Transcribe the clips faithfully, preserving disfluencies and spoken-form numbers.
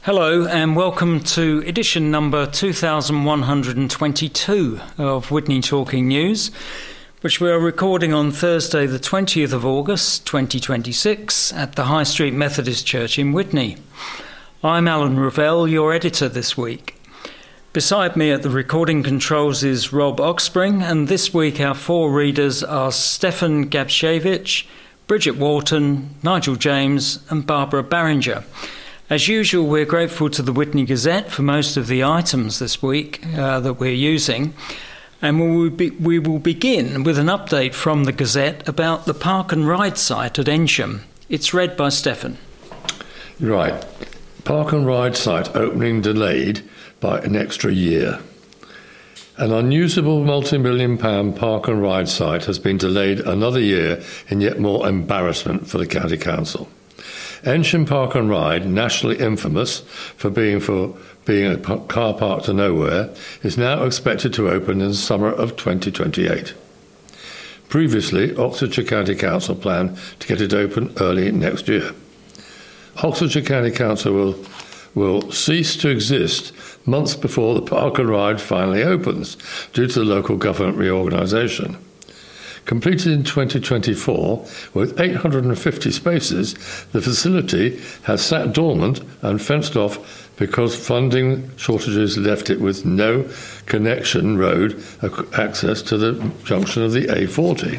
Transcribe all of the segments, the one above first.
Hello and welcome to edition number two thousand one hundred twenty-two of Witney Talking News, which we are recording on Thursday the twentieth of August twenty twenty-six at the High Street Methodist Church in Witney. I'm Alan Revell, your editor this week. Beside me at the recording controls is Rob Oxspring, and this week our four readers are Stefan Gabshevich, Bridget Wharton, Nigel James and Barbara Barringer. As usual, we're grateful to the Witney Gazette for most of the items this week uh, that we're using. And we will, be, we will begin with an update from the Gazette about the Park and Ride site at Ensham. It's read by Stefan. Right. Park and Ride site opening delayed by an extra year. An unusable multi-million pound Park and Ride site has been delayed another year in yet more embarrassment for the County Council. Ensham Park and Ride, nationally infamous for being for being a car park to nowhere, is now expected to open in the summer of twenty twenty-eight. Previously, Oxfordshire County Council planned to get it open early next year. Oxfordshire County Council will, will cease to exist months before the Park and Ride finally opens, due to the local government reorganisation. Completed in twenty twenty-four, with eight hundred fifty spaces, the facility has sat dormant and fenced off because funding shortages left it with no connection road access to the junction of the A forty.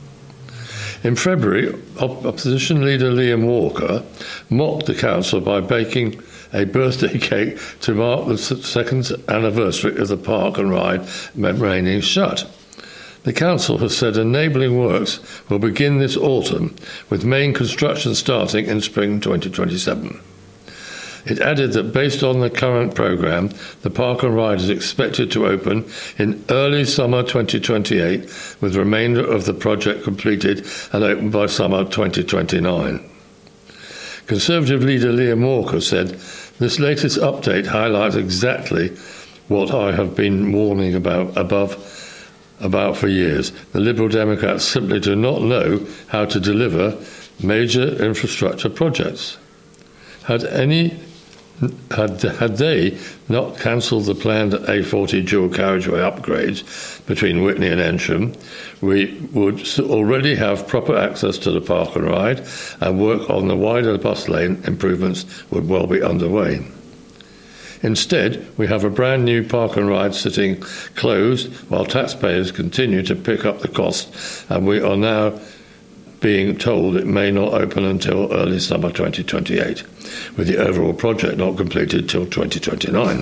In February, opposition leader Liam Walker mocked the council by baking a birthday cake to mark the second anniversary of the Park and Ride remaining shut. The council has said enabling works will begin this autumn, with main construction starting in spring twenty twenty-seven. It added that based on the current programme, the Park and Ride is expected to open in early summer twenty twenty-eight, with the remainder of the project completed and open by summer twenty twenty-nine. Conservative leader Liam Walker said, "This latest update highlights exactly what I have been warning about above about for years. The Liberal Democrats simply do not know how to deliver major infrastructure projects. Had any had, had they not cancelled the planned A forty dual carriageway upgrades between Witney and Ensham, we would already have proper access to the Park and Ride, and work on the wider bus lane improvements would well be underway. Instead, we have a brand new Park and Ride sitting closed while taxpayers continue to pick up the cost, and we are now being told it may not open until early summer twenty twenty-eight, with the overall project not completed till twenty twenty-nine.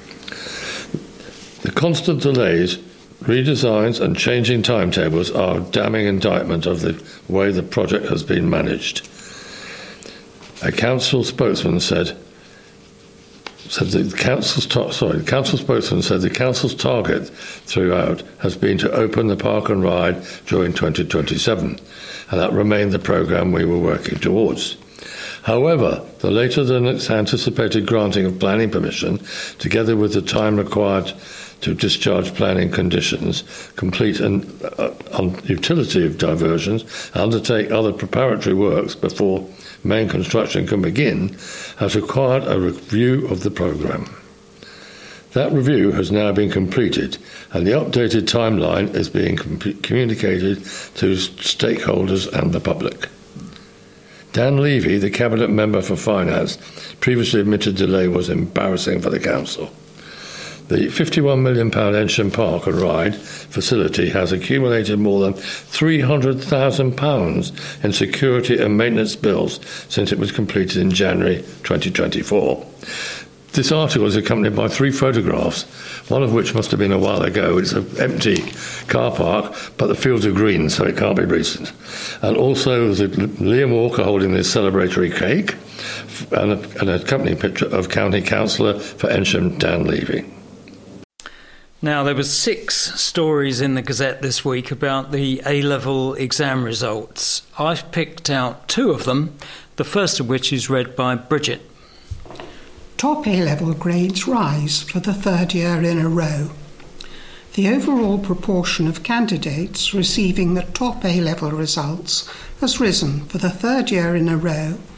The constant delays, redesigns and changing timetables are a damning indictment of the way the project has been managed. A council spokesman said, Said the council's ta- sorry, the council spokesman said the council's target throughout has been to open the Park and Ride during twenty twenty-seven, and that remained the programme we were working towards. However, the later than anticipated granting of planning permission, together with the time required to discharge planning conditions, complete an uh, on utility of diversions, undertake other preparatory works before main construction can begin, has required a review of the programme. That review has now been completed, and the updated timeline is being com- communicated to stakeholders and the public. Dan Levy, the Cabinet Member for Finance, previously admitted delay was embarrassing for the Council. The fifty-one million pounds Ensham Park and Ride facility has accumulated more than three hundred thousand pounds in security and maintenance bills since it was completed in January twenty twenty-four. This article is accompanied by three photographs, one of which must have been a while ago. It's an empty car park, but the fields are green, so it can't be recent. And also the Liam Walker holding this celebratory cake, and a, and a accompanying picture of County Councillor for Ensham, Dan Levy. Now, there were six stories in the Gazette this week about the A-level exam results. I've picked out two of them, the first of which is read by Bridget. Top A-level grades rise for the third year in a row. The overall proportion of candidates receiving the top A-level results has risen for the third year in a row,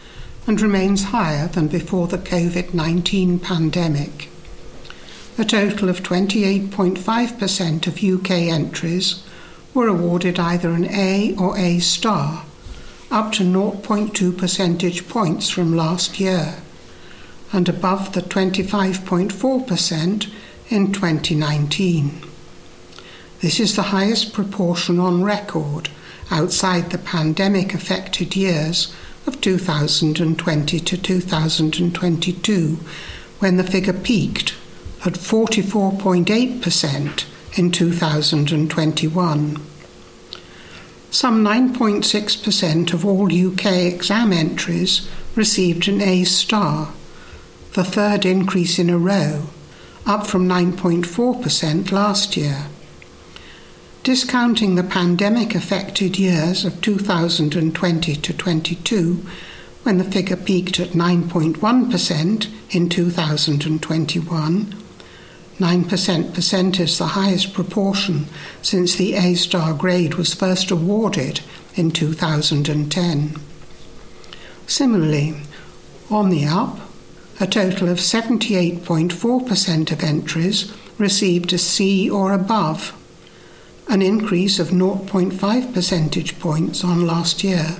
and remains higher than before the covid nineteen pandemic. A total of twenty-eight point five percent of U K entries were awarded either an A or A star, up to zero point two percentage points from last year, and above the twenty-five point four percent in twenty nineteen. This is the highest proportion on record outside the pandemic-affected years of two thousand twenty to two thousand twenty-two, when the figure peaked at forty-four point eight percent in two thousand twenty-one. Some nine point six percent of all U K exam entries received an A star, the third increase in a row, up from nine point four percent last year. Discounting the pandemic-affected years of two thousand twenty to twenty-two, when the figure peaked at nine point one percent in two thousand twenty-one, nine percent percent is the highest proportion since the A-star grade was first awarded in two thousand ten. Similarly, on the up, a total of seventy-eight point four percent of entries received a C or above, an increase of zero point five percentage points on last year.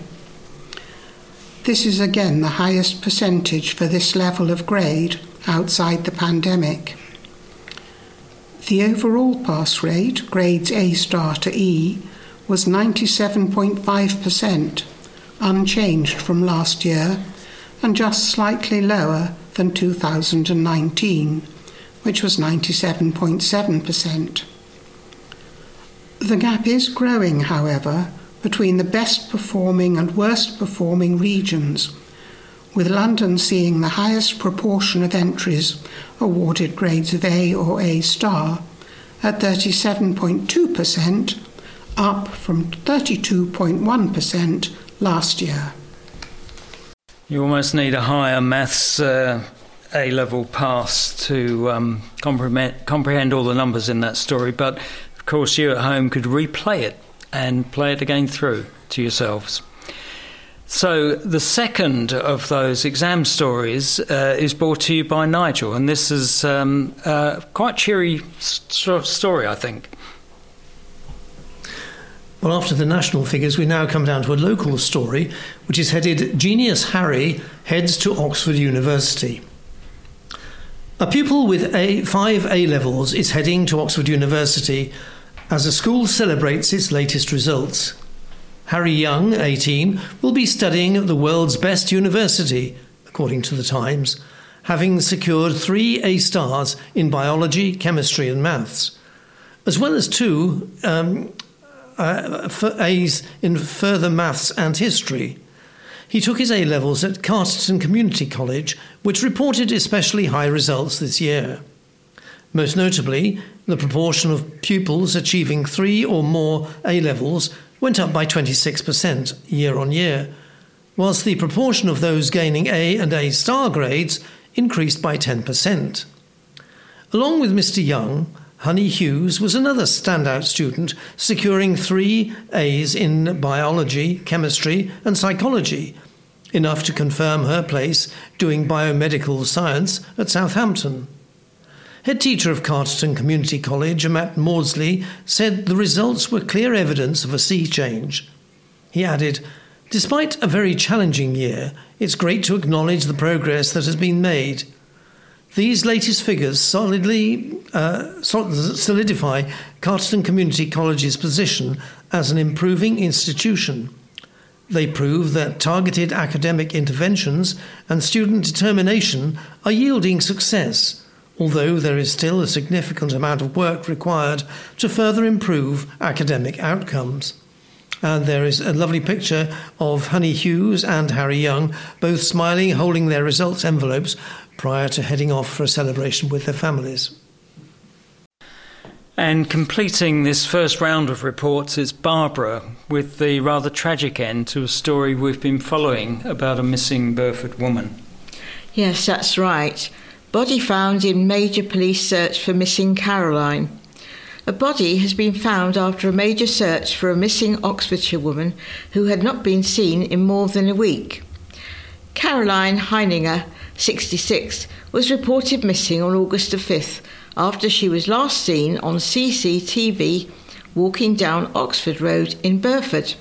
This is again the highest percentage for this level of grade outside the pandemic. The overall pass rate, grades A star to E, was ninety-seven point five percent, unchanged from last year, and just slightly lower than two thousand nineteen, which was ninety-seven point seven percent. The gap is growing, however, between the best performing and worst performing regions, with London seeing the highest proportion of entries awarded grades of A or A star at thirty-seven point two percent, up from thirty-two point one percent last year. You almost need a higher maths uh, A-level pass to um, comprehend, comprehend all the numbers in that story, but of course you at home could replay it and play it again through to yourselves. So the second of those exam stories uh, is brought to you by Nigel, and this is um, uh, quite cheery st- story, I think. Well, after the national figures, we now come down to a local story, which is headed "Genius Harry Heads to Oxford University." A pupil with a five A-levels is heading to Oxford University as the school celebrates its latest results. Harry Young, eighteen, will be studying at the world's best university, according to the Times, having secured three A-stars in biology, chemistry and maths, as well as two um, uh, A's in further maths and history. He took his A-levels at Carterton Community College, which reported especially high results this year. Most notably, the proportion of pupils achieving three or more A-levels went up by twenty-six percent year on year, whilst the proportion of those gaining A and A star grades increased by ten percent. Along with Mister Young, Honey Hughes was another standout student, securing three A's in biology, chemistry and psychology, enough to confirm her place doing biomedical science at Southampton. Head teacher of Carterton Community College, Matt Maudsley, said the results were clear evidence of a sea change. He added, "Despite a very challenging year, it's great to acknowledge the progress that has been made. These latest figures solidly uh, solidify Carterton Community College's position as an improving institution. They prove that targeted academic interventions and student determination are yielding success, although there is still a significant amount of work required to further improve academic outcomes." And there is a lovely picture of Honey Hughes and Harry Young, both smiling, holding their results envelopes prior to heading off for a celebration with their families. And completing this first round of reports is Barbara, with the rather tragic end to a story we've been following about a missing Burford woman. Yes, that's right. Body found in major police search for missing Caroline. A body has been found after a major search for a missing Oxfordshire woman who had not been seen in more than a week. Caroline Heininger, sixty-six, was reported missing on August the fifth after she was last seen on C C T V walking down Oxford Road in Burford.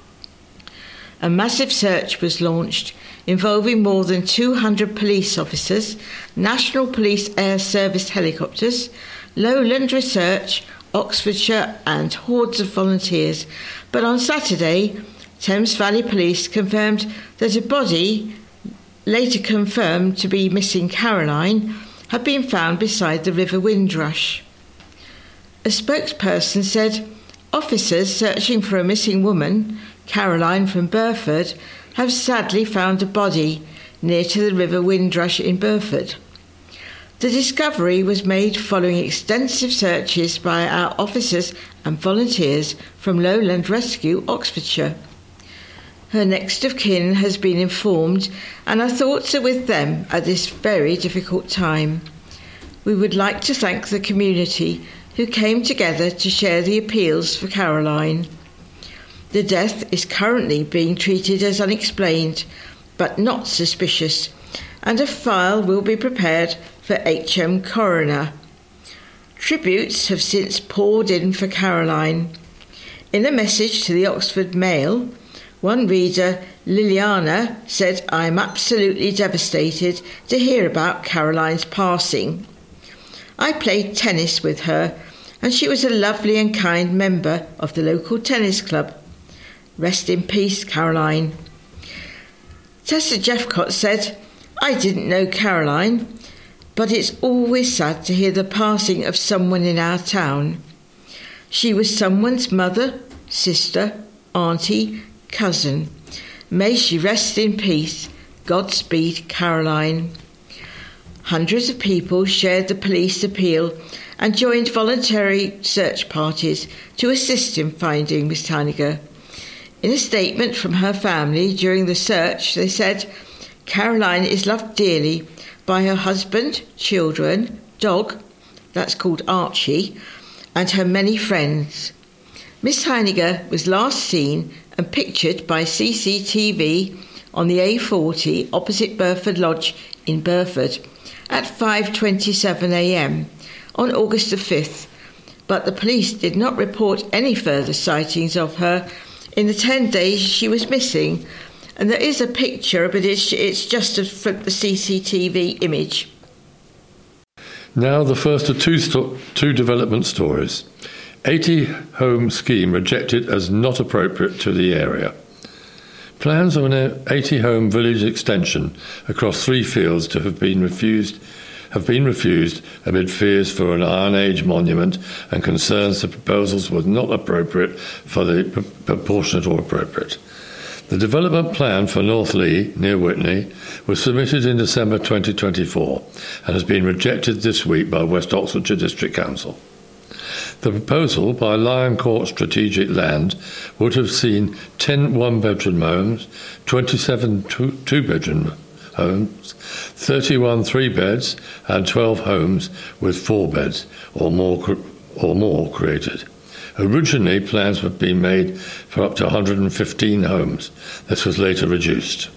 A massive search was launched involving more than two hundred police officers, National Police Air Service helicopters, Lowland Research, Oxfordshire and hordes of volunteers. But on Saturday, Thames Valley Police confirmed that a body, later confirmed to be missing Caroline, had been found beside the River Windrush. A spokesperson said officers searching for a missing woman, Caroline from Burford, have sadly found a body near to the River Windrush in Burford. The discovery was made following extensive searches by our officers and volunteers from Lowland Rescue, Oxfordshire. Her next of kin has been informed, and our thoughts are with them at this very difficult time. We would like to thank the community who came together to share the appeals for Caroline. The death is currently being treated as unexplained, but not suspicious, and a file will be prepared for H M Coroner. Tributes have since poured in for Caroline. In a message to the Oxford Mail, one reader, Liliana, said, "I'm absolutely devastated to hear about Caroline's passing. I played tennis with her, and she was a lovely and kind member of the local tennis club. Rest in peace, Caroline." Tessa Jeffcott said, "I didn't know Caroline, but it's always sad to hear the passing of someone in our town. She was someone's mother, sister, auntie, cousin. May she rest in peace. Godspeed, Caroline." Hundreds of people shared the police appeal and joined voluntary search parties to assist in finding Miss Heininger. In a statement from her family during the search, they said, "Caroline is loved dearly by her husband, children, dog, that's called Archie, and her many friends. Miss Heininger was last seen and pictured by C C T V on the A forty opposite Burford Lodge in Burford at five twenty-seven a m on August the fifth, but the police did not report any further sightings of her in the ten days she was missing, and there is a picture, but it's, it's just a, from the C C T V image." Now the first of two, sto- two development stories. eighty home scheme rejected as not appropriate to the area. Plans of an eighty home village extension across three fields to have been refused have been refused amid fears for an Iron Age monument and concerns the proposals were not appropriate for the p- proportionate or appropriate. The development plan for North Lee, near Witney, was submitted in December twenty twenty-four and has been rejected this week by West Oxfordshire District Council. The proposal by Lion Court Strategic Land would have seen ten one-bedroom homes, twenty-seven two- two-bedroom homes, thirty-one three-beds and twelve homes with four beds or more, cre- or more created. Originally, plans had been made for up to one hundred fifteen homes. This was later reduced.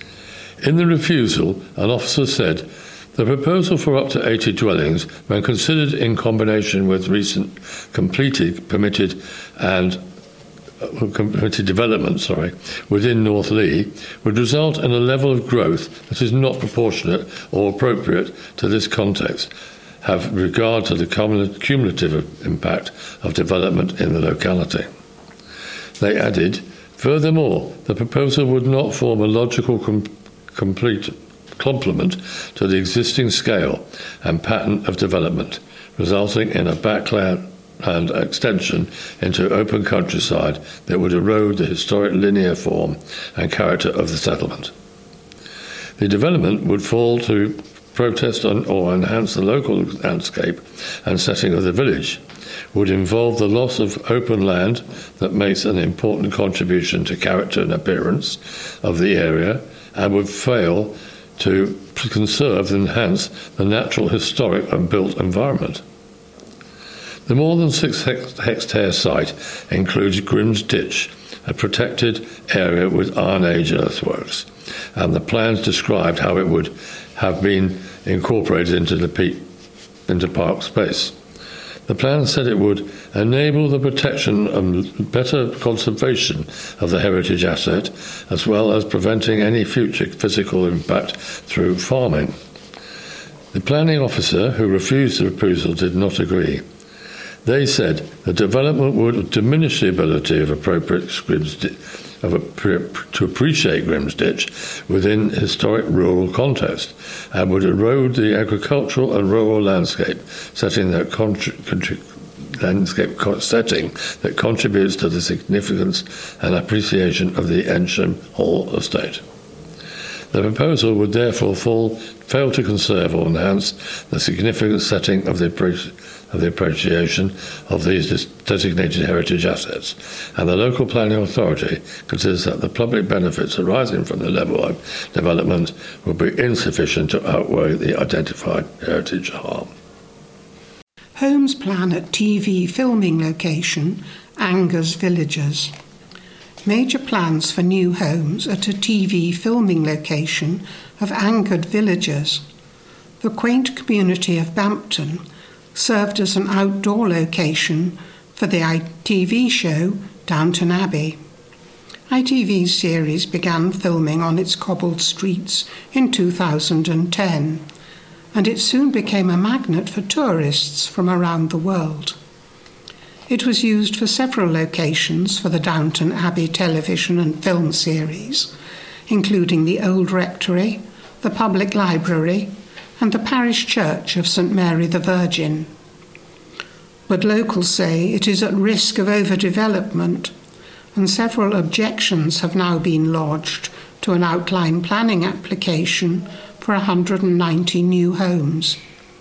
In the refusal, an officer said, "The proposal for up to eighty dwellings, when considered in combination with recent completed, permitted and uh, permitted development, sorry, within North Lee, would result in a level of growth that is not proportionate or appropriate to this context, have regard to the cumulative impact of development in the locality." They added, "Furthermore, the proposal would not form a logical com- complete complement to the existing scale and pattern of development, resulting in a backland and extension into open countryside that would erode the historic linear form and character of the settlement. The development would fall to protest on or enhance the local landscape and setting of the village, would involve the loss of open land that makes an important contribution to character and appearance of the area, and would fail to conserve and enhance the natural, historic and built environment. The more than six hectare site includes Grim's Ditch, a protected area with Iron Age earthworks, and the plans described how it would have been incorporated into the peak, into park space. The plan said it would enable the protection and better conservation of the heritage asset, as well as preventing any future physical impact through farming. The planning officer who refused the proposal did not agree. They said the development would diminish the ability of appropriate of a, to appreciate Grimsditch within historic rural context, and would erode the agricultural and rural landscape setting that contri- contri- landscape setting that contributes to the significance and appreciation of the Ensham Hall estate. The proposal would therefore fall, fail to conserve or enhance the significant setting of the of the appreciation of these designated heritage assets, and the local planning authority considers that the public benefits arising from the level of development will be insufficient to outweigh the identified heritage harm. Homes plan at T V filming location angers villagers. Major plans for new homes at a T V filming location have angered villagers. The quaint community of Bampton served as an outdoor location for the I T V show Downton Abbey. I T V's series began filming on its cobbled streets in two thousand ten, and it soon became a magnet for tourists from around the world. It was used for several locations for the Downton Abbey television and film series, including the Old Rectory, the Public Library, and the parish church of St Mary the Virgin. But locals say it is at risk of overdevelopment, and several objections have now been lodged to an outline planning application for one hundred ninety new homes.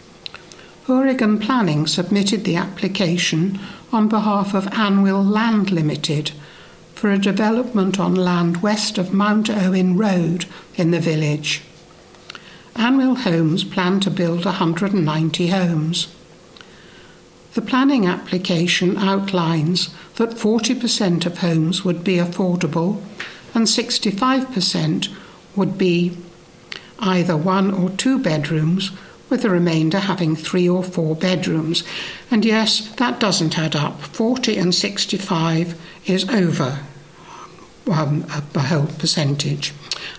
Oregon Planning submitted the application on behalf of Anwil Land Limited for a development on land west of Mount Owen Road in the village. Anwil Homes plan to build one hundred ninety homes. The planning application outlines that forty percent of homes would be affordable and sixty-five percent would be either one or two bedrooms, with the remainder having three or four bedrooms. And yes, that doesn't add up. forty and sixty-five is over um, a whole percentage.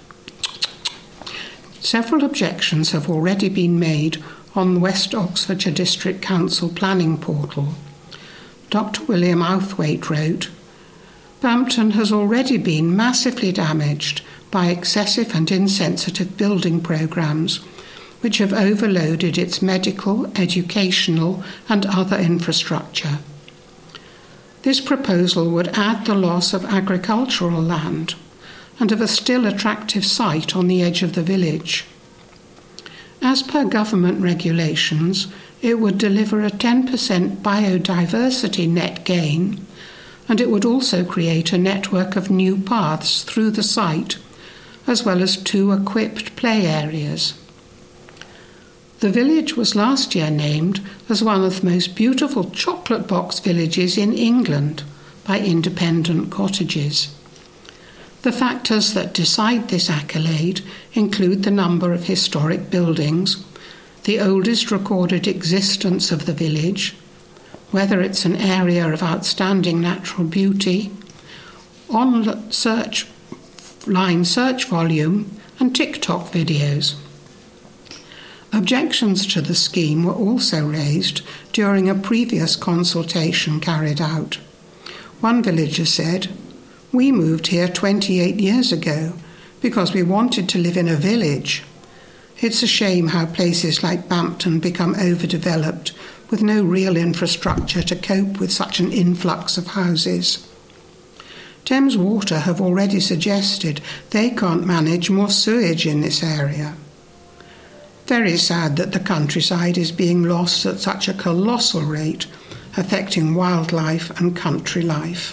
Several objections have already been made on the West Oxfordshire District Council planning portal. Doctor William Outhwaite wrote, "Bampton has already been massively damaged by excessive and insensitive building programmes, which have overloaded its medical, educational and other infrastructure. This proposal would add the loss of agricultural land and of a still attractive site on the edge of the village. As per government regulations, it would deliver a ten percent biodiversity net gain, and it would also create a network of new paths through the site, as well as two equipped play areas. The village was last year named as one of the most beautiful chocolate box villages in England by Independent Cottages. The factors that decide this accolade include the number of historic buildings, the oldest recorded existence of the village, whether it's an area of outstanding natural beauty, online search, line search volume, and TikTok videos. Objections to the scheme were also raised during a previous consultation carried out. One villager said, "We moved here twenty-eight years ago because we wanted to live in a village. It's a shame how places like Bampton become overdeveloped with no real infrastructure to cope with such an influx of houses. Thames Water have already suggested they can't manage more sewage in this area. Very sad that the countryside is being lost at such a colossal rate, affecting wildlife and country life."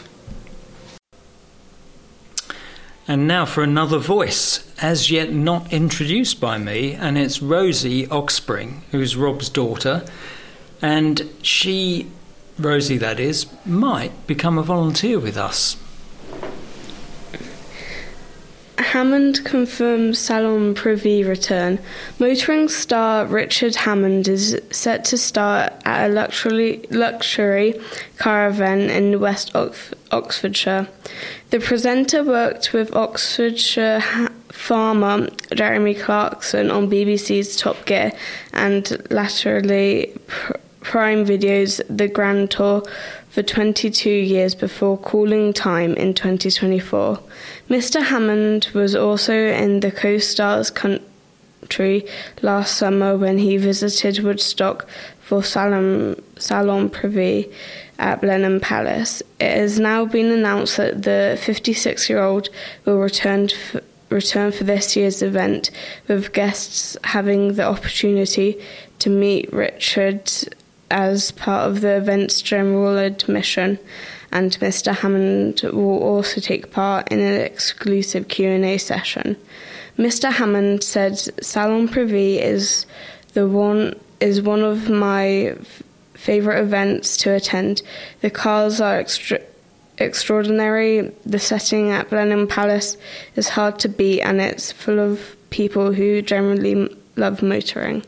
And now for another voice, as yet not introduced by me, and it's Rosie Oxspring, who's Rob's daughter, and she, Rosie that is, might become a volunteer with us. Hammond confirms Salon Privy return. Motoring star Richard Hammond is set to star at a luxury, luxury car event in West Ox- Oxfordshire. The presenter worked with Oxfordshire ha- farmer Jeremy Clarkson on B B C's Top Gear and latterly pr- Prime Video's The Grand Tour for twenty-two years before calling time in twenty twenty-four. Mister Hammond was also in the co-star's country last summer when he visited Woodstock for Salon, Salon Privy at Blenheim Palace. It has now been announced that the fifty-six-year-old will return f- return for this year's event, with guests having the opportunity to meet Richard as part of the event's general admission, and Mister Hammond will also take part in an exclusive Q and A session. Mister Hammond said, "Salon Privy is the one is one of my f- favourite events to attend. The cars are extra- extraordinary. The setting at Blenheim Palace is hard to beat, and it's full of people who generally love motoring."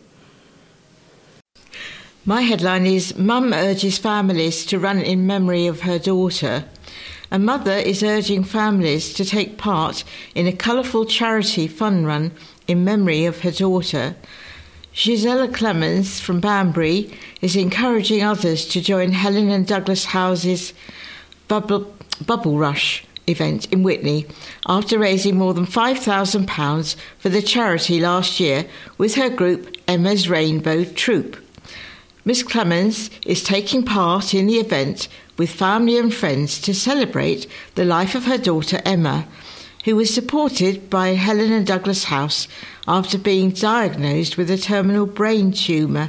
My headline is Mum urges families to run in memory of her daughter. A mother is urging families to take part in a colourful charity fun run in memory of her daughter. Gisela Clemens from Banbury is encouraging others to join Helen and Douglas House's Bubble, Bubble Rush event in Witney after raising more than five thousand pounds for the charity last year with her group Emma's Rainbow Troop. Miss Clemens is taking part in the event with family and friends to celebrate the life of her daughter Emma, who was supported by Helen and Douglas House after being diagnosed with a terminal brain tumour.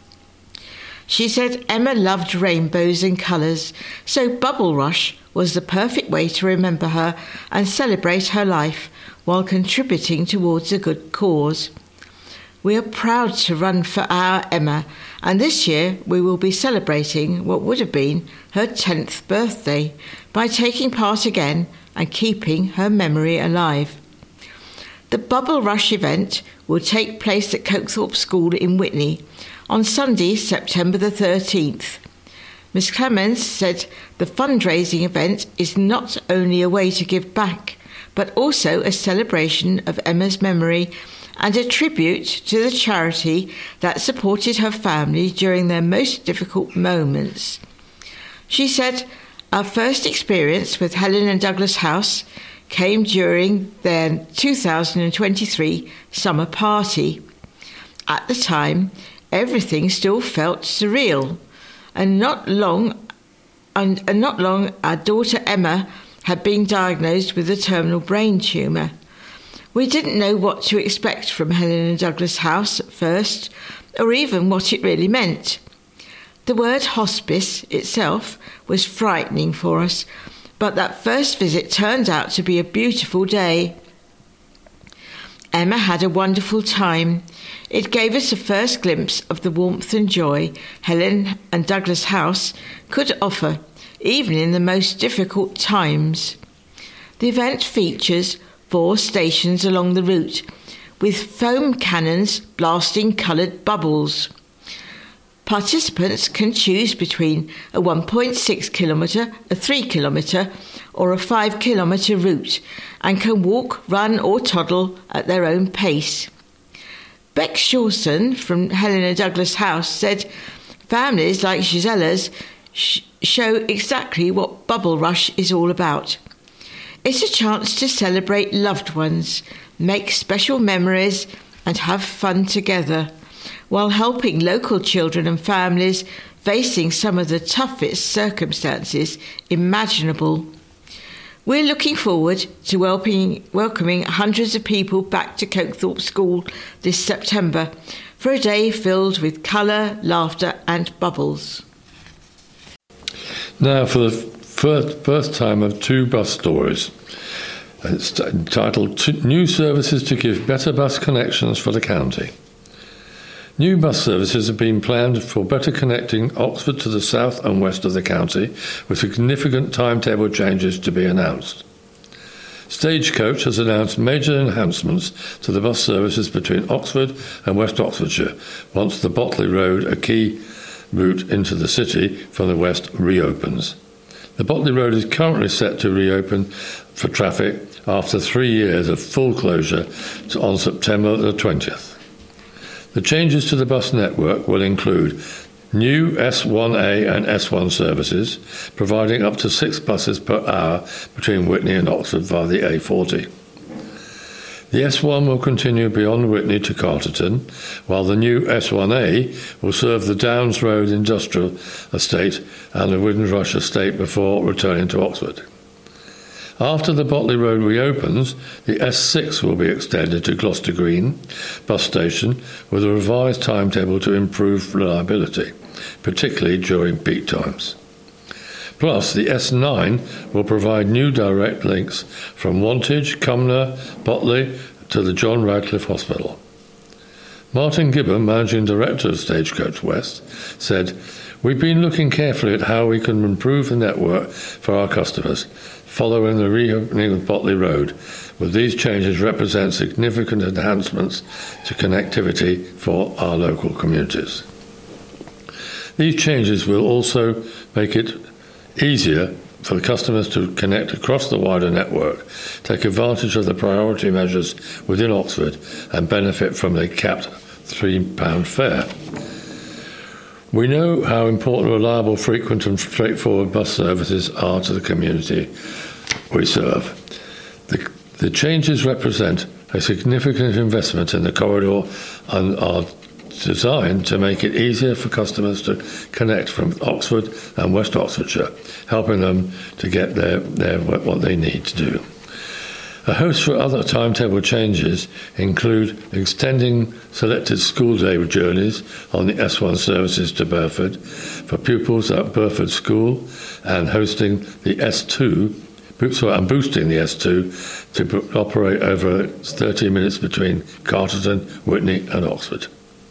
She said Emma loved rainbows and colours, so Bubble Rush was the perfect way to remember her and celebrate her life while contributing towards a good cause. We are proud to run for our Emma, and this year we will be celebrating what would have been her tenth birthday by taking part again and keeping her memory alive. The Bubble Rush event will take place at Cockthorpe School in Witney on Sunday, September the thirteenth. Miss Clemens said the fundraising event is not only a way to give back, but also a celebration of Emma's memory and a tribute to the charity that supported her family during their most difficult moments. She said, "Our first experience with Helen and Douglas House came during their two thousand twenty-three summer party. At the time, everything still felt surreal, and not long, and, and not long our daughter Emma had been diagnosed with a terminal brain tumour. We didn't know what to expect from Helen and Douglas House at first, or even what it really meant. The word hospice itself was frightening for us, but that first visit turned out to be a beautiful day. Emma had a wonderful time. It gave us a first glimpse of the warmth and joy Helen and Douglas House could offer, even in the most difficult times. The event features four stations along the route, with foam cannons blasting coloured bubbles. Participants can choose between a one point six kilometre, a three kilometre or a five kilometre route and can walk, run or toddle at their own pace. Beck Shawson from Helen and Douglas House said families like Gisela's sh- show exactly what Bubble Rush is all about. It's a chance to celebrate loved ones, make special memories and have fun together, while helping local children and families facing some of the toughest circumstances imaginable. We're looking forward to welcoming, welcoming hundreds of people back to Cockthorpe School this September for a day filled with colour, laughter and bubbles. Now for the first, first time of two bus stories. It's entitled New Services to Give Better Bus Connections for the County. New bus services have been planned for better connecting Oxford to the south and west of the county, with significant timetable changes to be announced. Stagecoach has announced major enhancements to the bus services between Oxford and West Oxfordshire once the Botley Road, a key route into the city from the west, reopens. The Botley Road is currently set to reopen for traffic after three years of full closure on September the twentieth. The changes to the bus network will include new S one A and S one services, providing up to six buses per hour between Witney and Oxford via the A forty. The S one will continue beyond Witney to Carterton, while the new S one A will serve the Downs Road Industrial Estate and the Windrush Estate before returning to Oxford. After the Botley Road reopens, the S six will be extended to Gloucester Green bus station with a revised timetable to improve reliability, particularly during peak times. Plus, the S nine will provide new direct links from Wantage, Cumnor, Botley to the John Radcliffe Hospital. Martin Gibbon, Managing Director of Stagecoach West, said, "We've been looking carefully at how we can improve the network for our customers following the reopening of Botley Road, with these changes represent significant enhancements to connectivity for our local communities. These changes will also make it easier for the customers to connect across the wider network, take advantage of the priority measures within Oxford and benefit from the capped three pound fare. We know how important reliable, frequent and straightforward bus services are to the community we serve. The, the changes represent a significant investment in the corridor and are designed to make it easier for customers to connect from Oxford and West Oxfordshire, helping them to get their, their what they need to do. A host of other timetable changes include extending selected school day journeys on the S one services to Burford for pupils at Burford School and hosting the S two, and boosting the S two to operate over thirty minutes between Carterton, Witney and Oxford.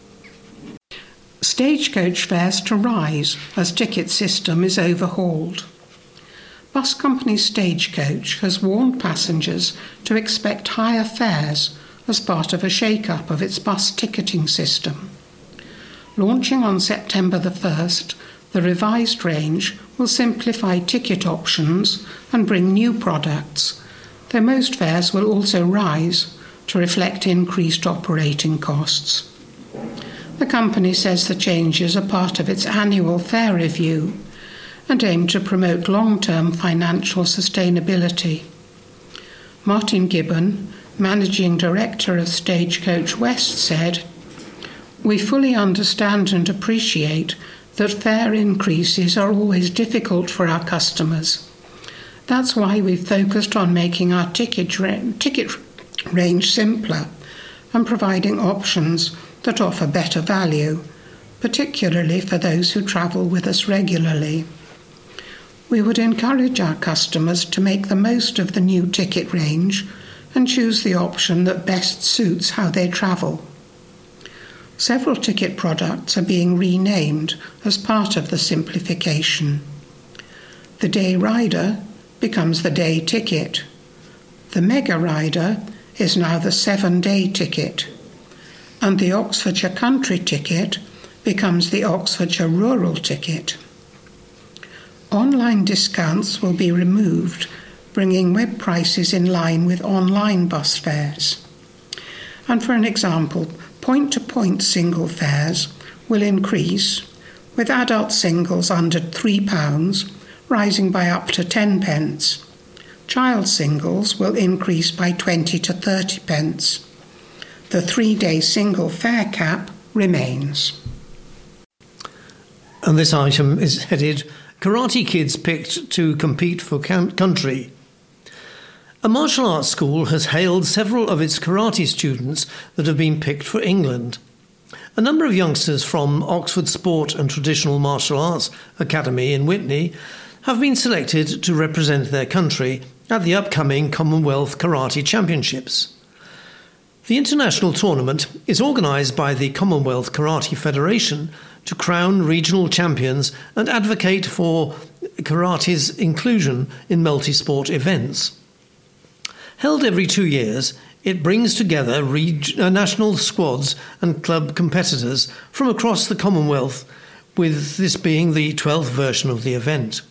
Stagecoach fares to rise as ticket system is overhauled. Bus company Stagecoach has warned passengers to expect higher fares as part of a shake-up of its bus ticketing system. Launching on September the first, the revised range will simplify ticket options and bring new products, though most fares will also rise to reflect increased operating costs. The company says the changes are part of its annual fare review and aim to promote long-term financial sustainability. Martin Gibbon, Managing Director of Stagecoach West, said, "We fully understand and appreciate that fare increases are always difficult for our customers. That's why we've focused on making our ticket, ra- ticket range simpler and providing options that offer better value, particularly for those who travel with us regularly. We would encourage our customers to make the most of the new ticket range and choose the option that best suits how they travel. Several ticket products are being renamed as part of the simplification. The Day Rider becomes the Day Ticket. The Mega Rider is now the Seven-Day Ticket. And the Oxfordshire Country Ticket becomes the Oxfordshire Rural Ticket. Online discounts will be removed, bringing web prices in line with online bus fares. And for an example, point-to-point single fares will increase, with adult singles under three pounds rising by up to ten pence. Child singles will increase by twenty to thirty pence. The three-day single fare cap remains." And this item is headed "Karate Kids Picked to Compete for Country." A martial arts school has hailed several of its karate students that have been picked for England. A number of youngsters from Oxford Sport and Traditional Martial Arts Academy in Witney have been selected to represent their country at the upcoming Commonwealth Karate Championships. The international tournament is organised by the Commonwealth Karate Federation to crown regional champions and advocate for karate's inclusion in multi-sport events. Held every two years, it brings together reg- uh, national squads and club competitors from across the Commonwealth, with this being the twelfth version of the event.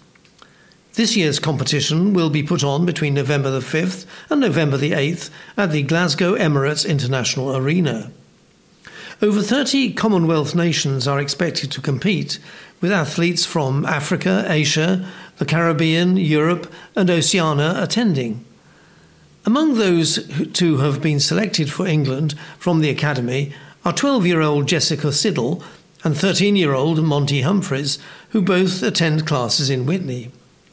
This year's competition will be put on between November the fifth and November the eighth at the Glasgow Emirates International Arena. Over thirty Commonwealth nations are expected to compete, with athletes from Africa, Asia, the Caribbean, Europe and Oceania attending. Among those to have been selected for England from the Academy are twelve-year-old Jessica Siddle and thirteen-year-old Monty Humphreys, who both attend classes in Witney.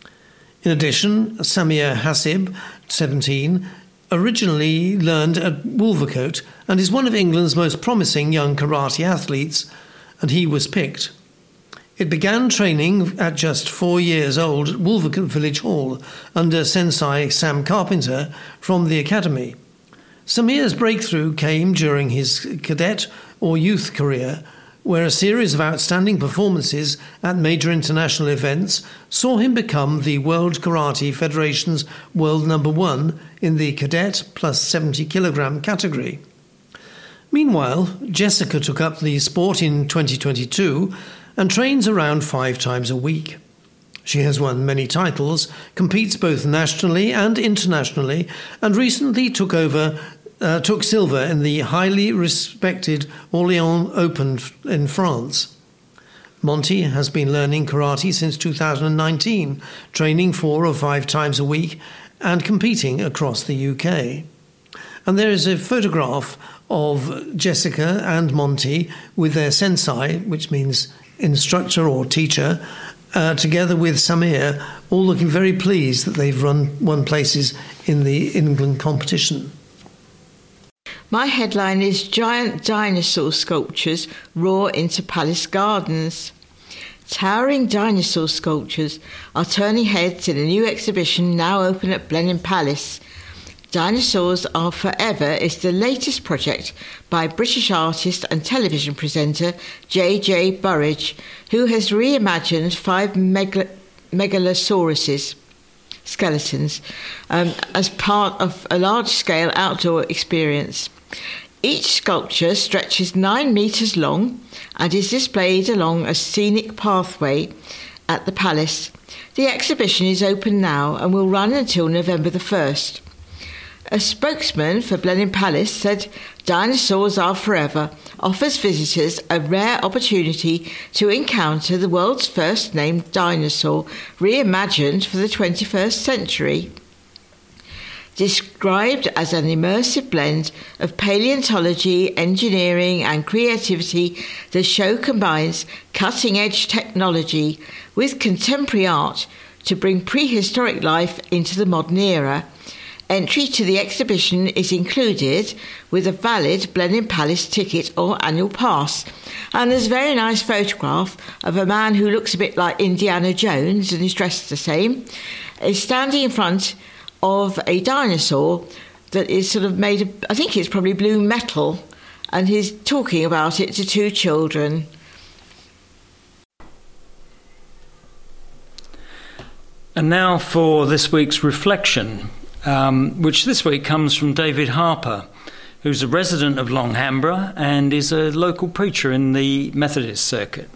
In addition, Samir Hasib, seventeen, originally learned at Wolvercote and is one of England's most promising young karate athletes, and he was picked. It began training at just four years old at Wolvercote Village Hall under Sensei Sam Carpenter from the Academy. Samir's breakthrough came during his cadet or youth career, where a series of outstanding performances at major international events saw him become the World Karate Federation's world number one in the cadet plus seventy kilogram category. Meanwhile, Jessica took up the sport in twenty twenty-two and trains around five times a week. She has won many titles, competes both nationally and internationally, and recently took over uh, took silver in the highly respected Orléans Open in France. Monty has been learning karate since two thousand nineteen, training four or five times a week and competing across the U K. And there is a photograph of Jessica and Monty with their sensei, which means instructor or teacher, uh, together with Samir, all looking very pleased that they've run won places in the England competition. My headline is Giant Dinosaur Sculptures Roar into Palace Gardens. Towering dinosaur sculptures are turning heads in a new exhibition now open at Blenheim Palace. Dinosaurs Are Forever is the latest project by British artist and television presenter J J Burridge, who has reimagined five megal- megalosauruses skeletons um, as part of a large-scale outdoor experience. Each sculpture stretches nine metres long and is displayed along a scenic pathway at the palace. The exhibition is open now and will run until November the first. A spokesman for Blenheim Palace said Dinosaurs Are Forever offers visitors a rare opportunity to encounter the world's first named dinosaur, reimagined for the twenty-first century. Described as an immersive blend of paleontology, engineering and creativity, the show combines cutting-edge technology with contemporary art to bring prehistoric life into the modern era. Entry to the exhibition is included with a valid Blenheim Palace ticket or annual pass. And there's a very nice photograph of a man who looks a bit like Indiana Jones and is dressed the same, is standing in front of a dinosaur that is sort of made of, I think it's probably blue metal, and he's talking about it to two children. And now for this week's reflection, um, which this week comes from David Harper, who's a resident of Longhambra and is a local preacher in the Methodist circuit.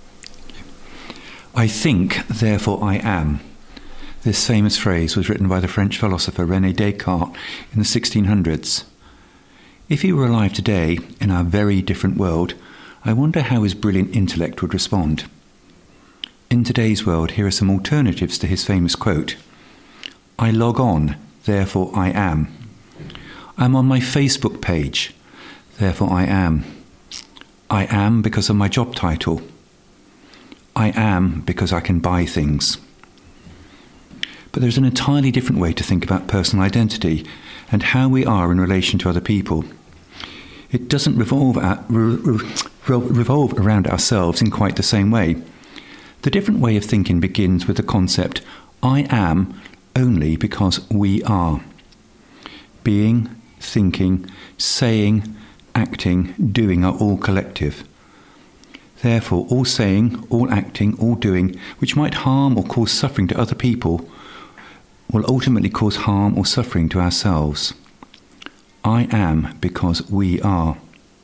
I think, therefore I am. This famous phrase was written by the French philosopher René Descartes in the sixteen hundreds. If he were alive today, in our very different world, I wonder how his brilliant intellect would respond. In today's world, here are some alternatives to his famous quote. I log on, therefore I am. I'm on my Facebook page, therefore I am. I am because of my job title. I am because I can buy things. But there's an entirely different way to think about personal identity and how we are in relation to other people. It doesn't revolve, at, re, re, revolve around ourselves in quite the same way. The different way of thinking begins with the concept, I am only because we are. Being, thinking, saying, acting, doing are all collective. Therefore, all saying, all acting, all doing, which might harm or cause suffering to other people, will ultimately cause harm or suffering to ourselves. I am because we are.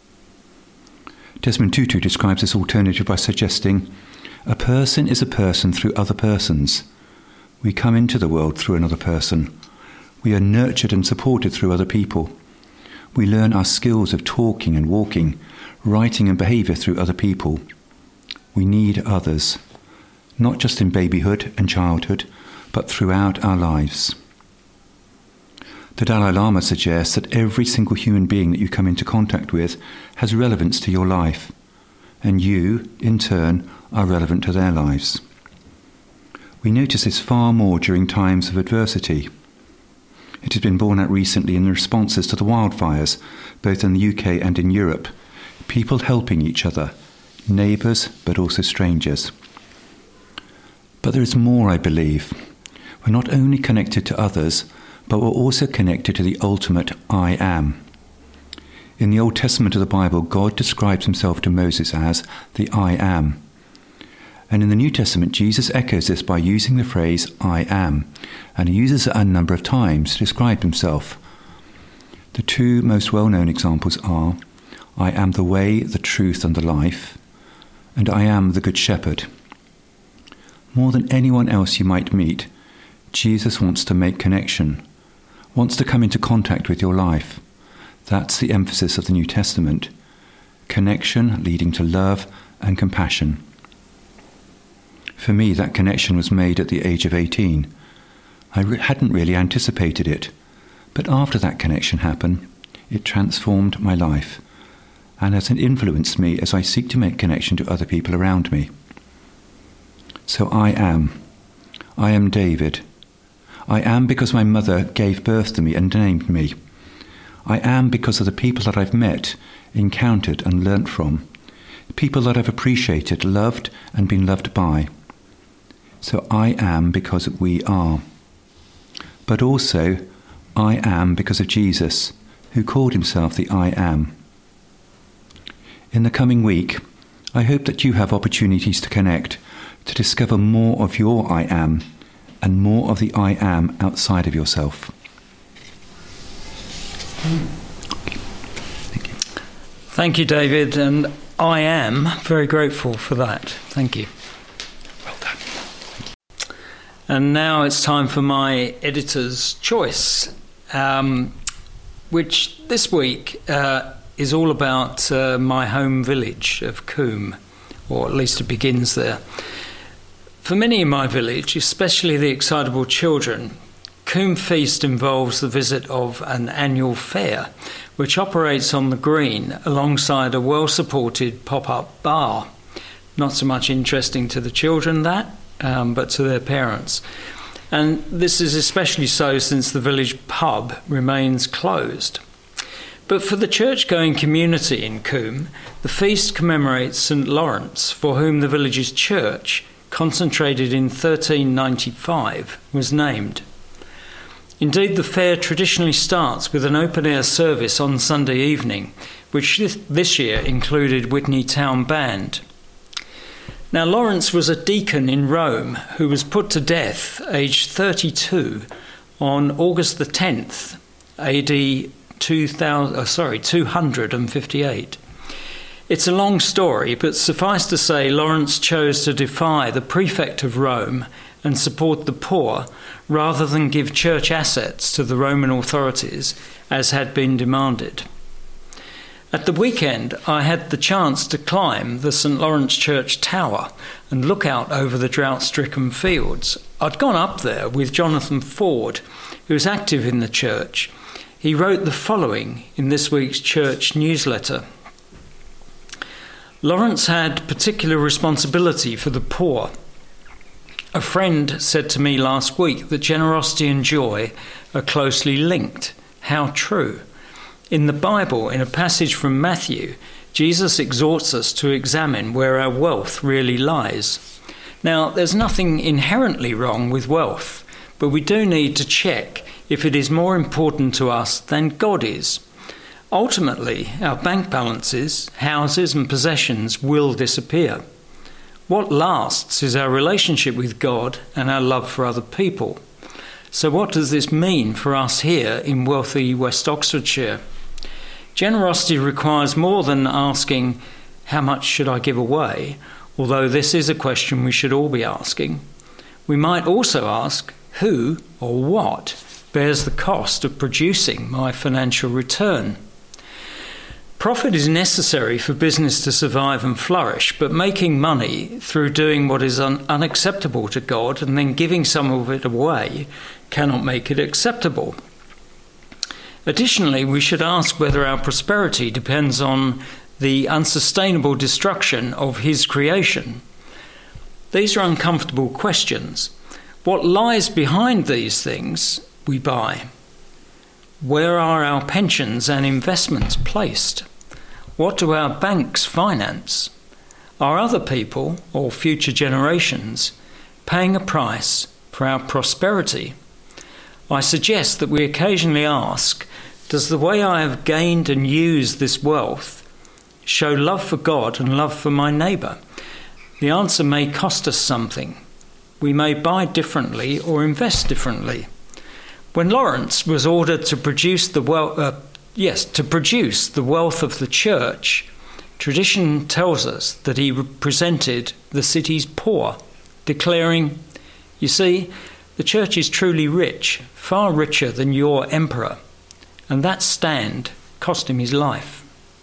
Desmond Tutu describes this alternative by suggesting, a person is a person through other persons. We come into the world through another person. We are nurtured and supported through other people. We learn our skills of talking and walking, writing and behaviour through other people. We need others, not just in babyhood and childhood, but throughout our lives. The Dalai Lama suggests that every single human being that you come into contact with has relevance to your life, and you, in turn, are relevant to their lives. We notice this far more during times of adversity. It has been borne out recently in the responses to the wildfires, both in the U K and in Europe, people helping each other, neighbours but also strangers. But there is more, I believe. We're not only connected to others, but we're also connected to the ultimate I am. In the Old Testament of the Bible, God describes himself to Moses as the I am. And in the New Testament, Jesus echoes this by using the phrase I am, and he uses it a number of times to describe himself. The two most well-known examples are, I am the way, the truth, and the life, and I am the Good Shepherd. More than anyone else you might meet, Jesus wants to make connection, wants to come into contact with your life. That's the emphasis of the New Testament. Connection leading to love and compassion. For me, that connection was made at the age of eighteen. I re- hadn't really anticipated it, but after that connection happened, it transformed my life and has influenced me as I seek to make connection to other people around me. So I am. I am David. I am because my mother gave birth to me and named me. I am because of the people that I've met, encountered and learnt from, people that I've appreciated, loved and been loved by. So I am because we are. But also, I am because of Jesus, who called himself the I am. In the coming week, I hope that you have opportunities to connect, to discover more of your I am, and more of the I am outside of yourself. Thank you. Thank you, David, and I am very grateful for that. Thank you. Well done. And now it's time for my editor's choice, um, which this week uh, is all about uh, my home village of Coombe, or at least it begins there. For many in my village, especially the excitable children, Coombe Feast involves the visit of an annual fair, which operates on the green alongside a well-supported pop-up bar. Not so much interesting to the children, that, um, but to their parents. And this is especially so since the village pub remains closed. But for the church-going community in Coombe, the feast commemorates St Lawrence, for whom the village's church, concentrated in thirteen ninety-five, was named. Indeed, the fair traditionally starts with an open-air service on Sunday evening, which this year included Witney Town Band. Now, Lawrence was a deacon in Rome who was put to death, aged thirty-two, on August the tenth, A D two thousand, oh, sorry, two hundred fifty-eight. It's a long story, but suffice to say Lawrence chose to defy the prefect of Rome and support the poor rather than give church assets to the Roman authorities as had been demanded. At the weekend, I had the chance to climb the St Lawrence Church tower and look out over the drought-stricken fields. I'd gone up there with Jonathan Ford, who is active in the church. He wrote the following in this week's church newsletter. Lawrence had particular responsibility for the poor. A friend said to me last week that generosity and joy are closely linked. How true. In the Bible, in a passage from Matthew, Jesus exhorts us to examine where our wealth really lies. Now, there's nothing inherently wrong with wealth, but we do need to check if it is more important to us than God is. Ultimately, our bank balances, houses and possessions will disappear. What lasts is our relationship with God and our love for other people. So what does this mean for us here in wealthy West Oxfordshire? Generosity requires more than asking, how much should I give away? Although this is a question we should all be asking. We might also ask, who or what bears the cost of producing my financial return? Profit is necessary for business to survive and flourish, but making money through doing what is un- unacceptable to God and then giving some of it away cannot make it acceptable. Additionally, we should ask whether our prosperity depends on the unsustainable destruction of His creation. These are uncomfortable questions. What lies behind these things we buy? Where are our pensions and investments placed? What do our banks finance? Are other people, or future generations, paying a price for our prosperity? I suggest that we occasionally ask, does the way I have gained and used this wealth show love for God and love for my neighbour? The answer may cost us something. We may buy differently or invest differently. When Lawrence was ordered to produce the wealth, uh, yes, to produce the wealth of the church, tradition tells us that he represented the city's poor, declaring, "You see, the church is truly rich, far richer than your emperor," and that stand cost him his life.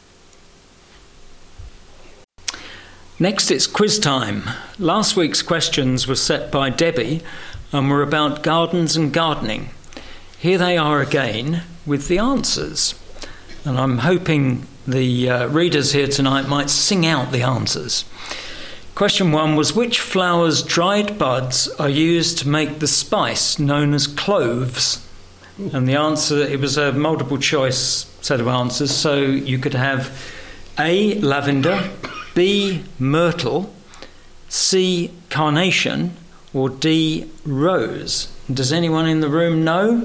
Next, it's quiz time. Last week's questions were set by Debbie and were about gardens and gardening. Here they are again with the answers. And I'm hoping the uh, readers here tonight might sing out the answers. Question one was, which flower's dried buds are used to make the spice known as cloves? And the answer, it was a multiple choice set of answers. So you could have A, lavender, B, myrtle, C, carnation, or D, rose. Does anyone in the room know?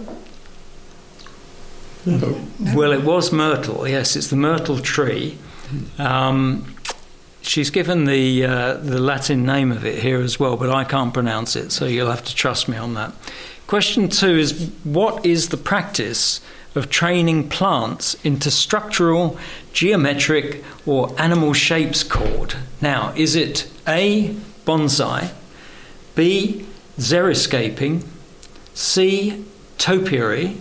No. Well, it was myrtle. Yes, it's the myrtle tree. Um, she's given the uh, the Latin name of it here as well, but I can't pronounce it, so you'll have to trust me on that. Question two is, what is the practice of training plants into structural, geometric, or animal shapes called? Now, is it A, bonsai, B, xeriscaping, C, topiary,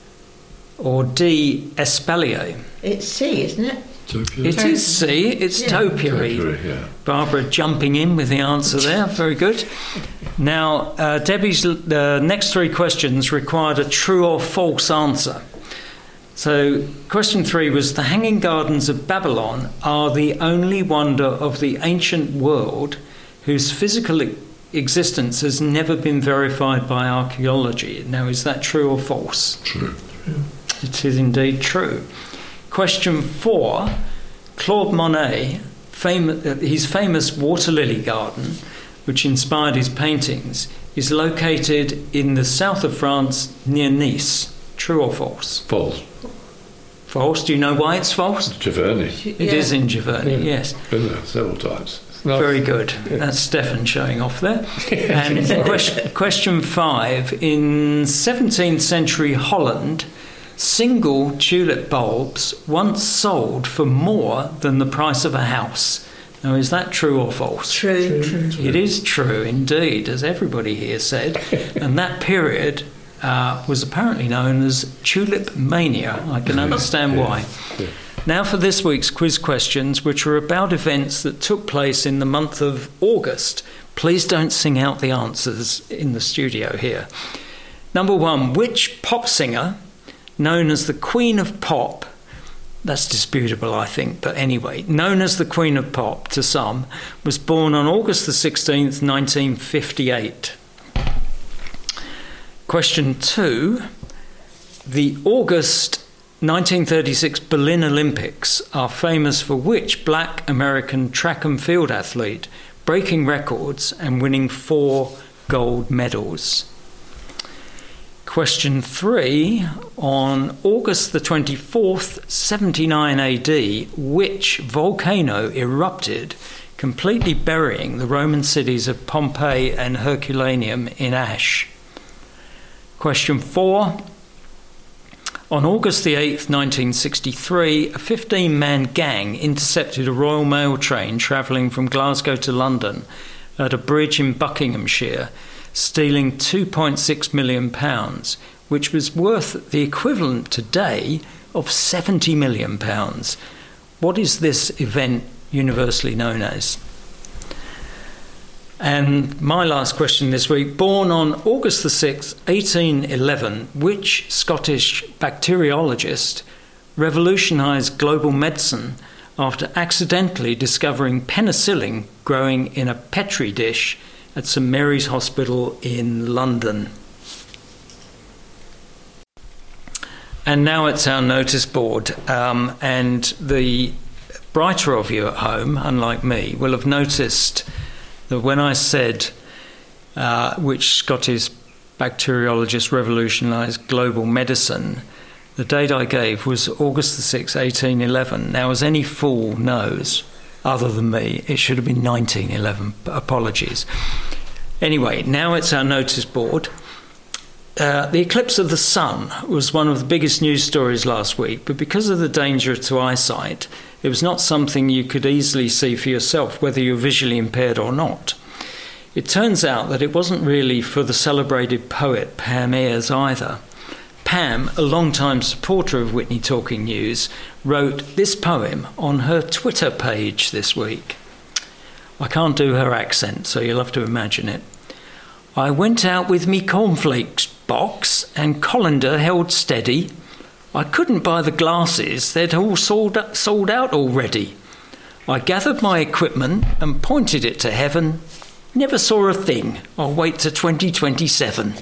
or D, espalier? It's C, isn't it? Topiary. It is C, it's Yeah. topiary. Topiary, yeah. Barbara jumping in with the answer there, very good. Now, uh, Debbie's uh, next three questions required a true or false answer. So, question three was, the Hanging Gardens of Babylon are the only wonder of the ancient world whose physical e- existence has never been verified by archaeology. Now, is that true or false? True. It is indeed true. Question four, Claude Monet, fam- uh, his famous water lily garden, which inspired his paintings, is located in the south of France near Nice. True or false? False. False. Do you know why it's false? Giverny. It is in Giverny, Yeah. yes. Been there several times. It's nice. Very good. That's Stefan showing off there. And question, question five. In seventeenth century Holland, single tulip bulbs once sold for more than the price of a house. Now, is that true or false? True. True. It is true indeed, as everybody here said. And that period uh, was apparently known as tulip mania. I can understand why. Yeah. Now for this week's quiz questions, which are about events that took place in the month of August. Please don't sing out the answers in the studio here. Number one, which pop singer, known as the Queen of Pop, that's disputable, I think, but anyway, known as the Queen of Pop to some, was born on August the sixteenth, nineteen fifty-eight. Question two, the August nineteen thirty-six Berlin Olympics are famous for which black American track and field athlete, breaking records and winning four gold medals? Question three, on August the twenty-fourth, seventy-nine A D, which volcano erupted, completely burying the Roman cities of Pompeii and Herculaneum in ash? Question four. On August the eighth, nineteen sixty-three, a fifteen-man gang intercepted a Royal Mail train travelling from Glasgow to London at a bridge in Buckinghamshire, stealing two point six million pounds, which was worth the equivalent today of seventy million pounds. What is this event universally known as? And my last question this week, born on August the sixth, eighteen eleven, which Scottish bacteriologist revolutionised global medicine after accidentally discovering penicillin growing in a Petri dish at St Mary's Hospital in London? And now it's our notice board, um, and the brighter of you at home, unlike me, will have noticed that when I said uh, which Scottish bacteriologist revolutionised global medicine, the date I gave was August the sixth, eighteen eleven. Now, as any fool knows, other than me, it should have been nineteen eleven. Apologies. Anyway, now it's our notice board. Uh, the eclipse of the sun was one of the biggest news stories last week, but because of the danger to eyesight, it was not something you could easily see for yourself, whether you're visually impaired or not. It turns out that it wasn't really for the celebrated poet Pam Ayres either. Pam, a long-time supporter of Whitney Talking News, wrote this poem on her Twitter page this week. I can't do her accent, so you'll have to imagine it. I went out with me cornflakes box and colander held steady. I couldn't buy the glasses, they'd all sold, sold out already. I gathered my equipment and pointed it to heaven. Never saw a thing. I'll wait to twenty twenty-seven.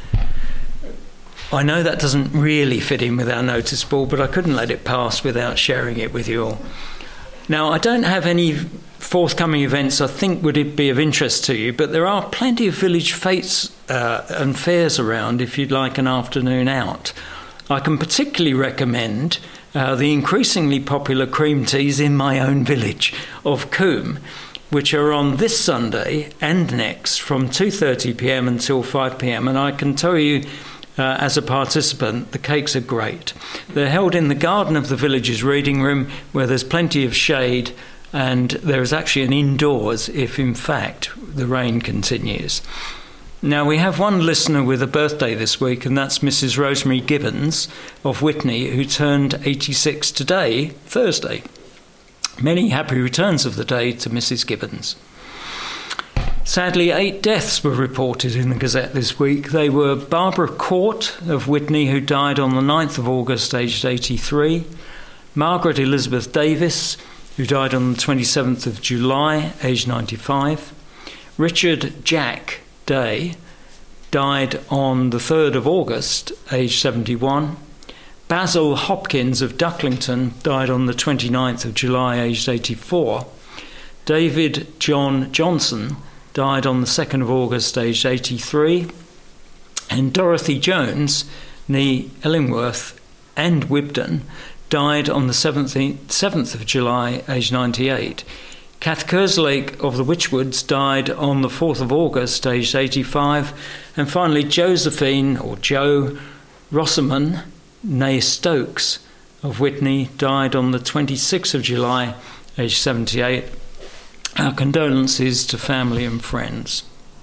I know that doesn't really fit in with our notice board, but I couldn't let it pass without sharing it with you all. Now, I don't have any forthcoming events I think would be of interest to you, but there are plenty of village fetes uh, and fairs around if you'd like an afternoon out. I can particularly recommend uh, the increasingly popular cream teas in my own village of Coombe, which are on this Sunday and next from two thirty p m until five p m, and I can tell you uh, as a participant, the cakes are great. They're held in the garden of the village's reading room, where there's plenty of shade, and there is actually an indoors if in fact the rain continues. Now, we have one listener with a birthday this week, and that's Missus Rosemary Gibbons of Witney, who turned eighty-six today, Thursday. Many happy returns of the day to Missus Gibbons. Sadly, eight deaths were reported in the Gazette this week. They were Barbara Court of Witney, who died on the ninth of August, aged eighty-three, Margaret Elizabeth Davis, who died on the twenty-seventh of July, aged ninety-five, Richard Jack Day died on the third of August, aged seventy-one. Basil Hopkins of Ducklington died on the twenty-ninth of July, aged eighty-four. David John Johnson died on the second of August, aged eighty-three. And Dorothy Jones, née Illingworth and Wibden, died on the seventh of July, aged ninety-eight. Kath Kerslake of the Witchwoods died on the fourth of August, aged eighty-five. And finally, Josephine, or Jo Rosamond, née Stokes of Witney, died on the twenty-sixth of July, aged seventy-eight. Our condolences to family and friends.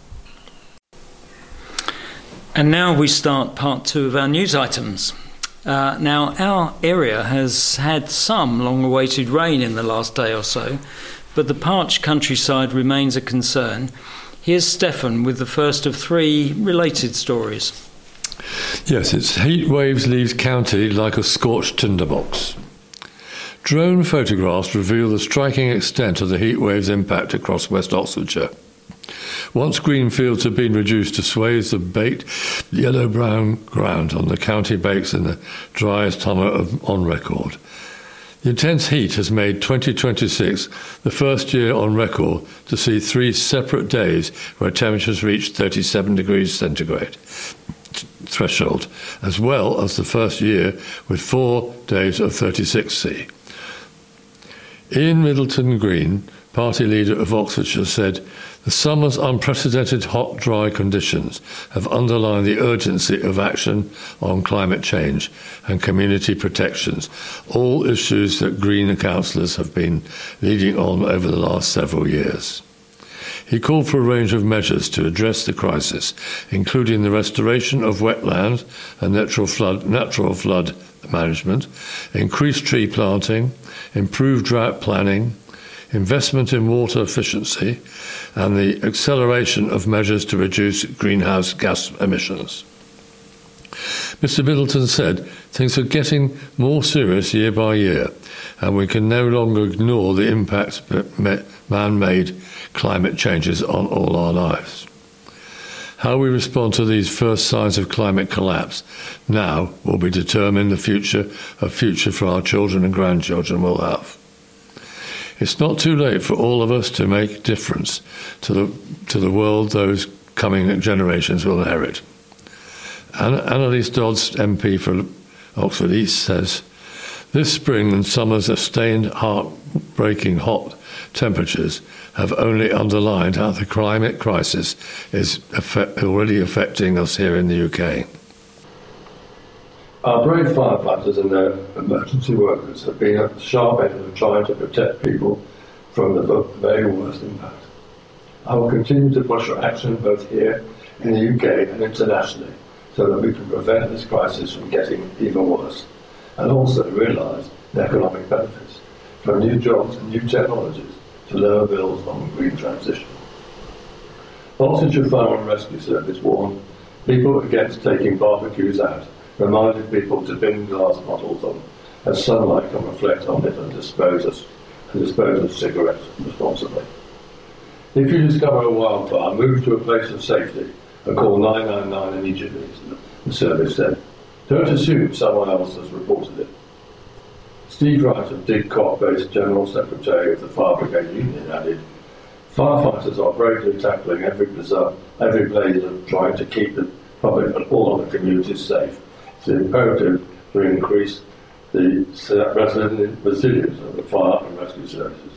And now we start part two of our news items. Uh, now, our area has had some long-awaited rain in the last day or so, but the parched countryside remains a concern. Here's Stefan with the first of three related stories. Yes, it's heat waves leaves county like a scorched tinderbox. Drone photographs reveal the striking extent of the heat wave's impact across West Oxfordshire. Once green fields have been reduced to swathes of baked yellow-brown ground on the county bakes in the driest summer of, on record. The intense heat has made twenty twenty-six the first year on record to see three separate days where temperatures reached thirty-seven degrees centigrade threshold, as well as the first year with four days of thirty-six C. Ian Middleton Green, party leader of Oxfordshire, said, "The summer's unprecedented hot, dry conditions have underlined the urgency of action on climate change and community protections, all issues that Green councillors have been leading on over the last several years." He called for a range of measures to address the crisis, including the restoration of wetland and natural flood, natural flood management, increased tree planting, improved drought planning, investment in water efficiency, and the acceleration of measures to reduce greenhouse gas emissions. Mister Middleton said, "Things are getting more serious year by year, and we can no longer ignore the impact of man-made climate changes on all our lives. How we respond to these first signs of climate collapse now will be determined the future of future for our children and grandchildren will have. It's not too late for all of us to make a difference to the, to the world those coming generations will inherit." Anna, Annalise Dodds, M P for Oxford East, says, "This spring and summer's sustained heart-breaking hot temperatures have only underlined how the climate crisis is effect- already affecting us here in the U K. Our brave firefighters and their emergency workers have been at the sharp end of trying to protect people from the very worst impact. I will continue to push for action both here in the U K and internationally so that we can prevent this crisis from getting even worse, and also realise the economic benefits from new jobs and new technologies to lower bills on green transition." Oxfordshire Fire and Rescue Service warned people against taking barbecues out, reminding people to bin glass bottles on, as sunlight can reflect on it and dispose of, and dispose of cigarettes responsibly. If you discover a wildfire, move to a place of safety and call nine nine nine immediately, the service said. Don't assume someone else has reported it. Steve Wright of Didcot, based General Secretary of the Fire Brigade Union, added, "Firefighters are bravely tackling every bizarre, every blaze of trying to keep the public and all other communities safe. It's imperative to increase the resilience of the fire and rescue services."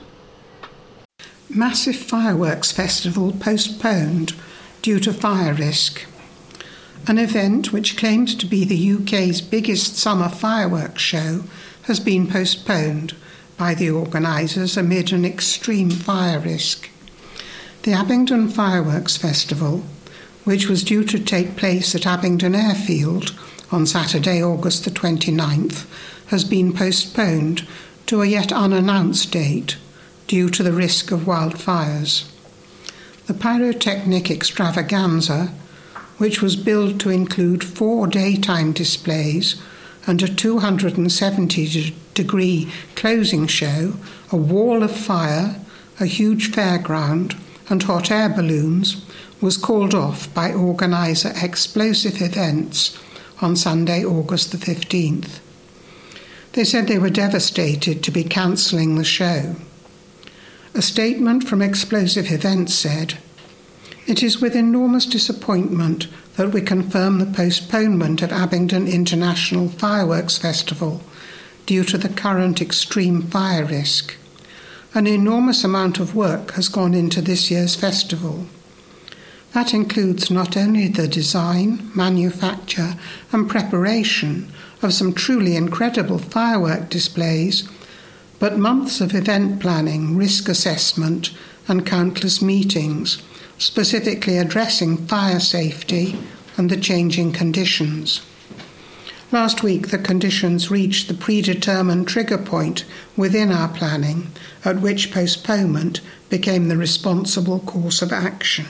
Massive fireworks festival postponed due to fire risk. An event which claims to be the U K's biggest summer fireworks show has been postponed by the organisers amid an extreme fire risk. The Abingdon Fireworks Festival, which was due to take place at Abingdon Airfield on Saturday, August the twenty-ninth, has been postponed to a yet unannounced date due to the risk of wildfires. The pyrotechnic extravaganza, which was billed to include four daytime displays and a two hundred seventy degree closing show, a wall of fire, a huge fairground and hot air balloons, was called off by organiser Explosive Events on Sunday, August the fifteenth. They said they were devastated to be cancelling the show. A statement from Explosive Events said, "It is with enormous disappointment that we confirm the postponement of Abingdon International Fireworks Festival due to the current extreme fire risk. An enormous amount of work has gone into this year's festival. That includes not only the design, manufacture and preparation of some truly incredible firework displays, but months of event planning, risk assessment and countless meetings, specifically addressing fire safety and the changing conditions. Last week, the conditions reached the predetermined trigger point within our planning, at which postponement became the responsible course of action."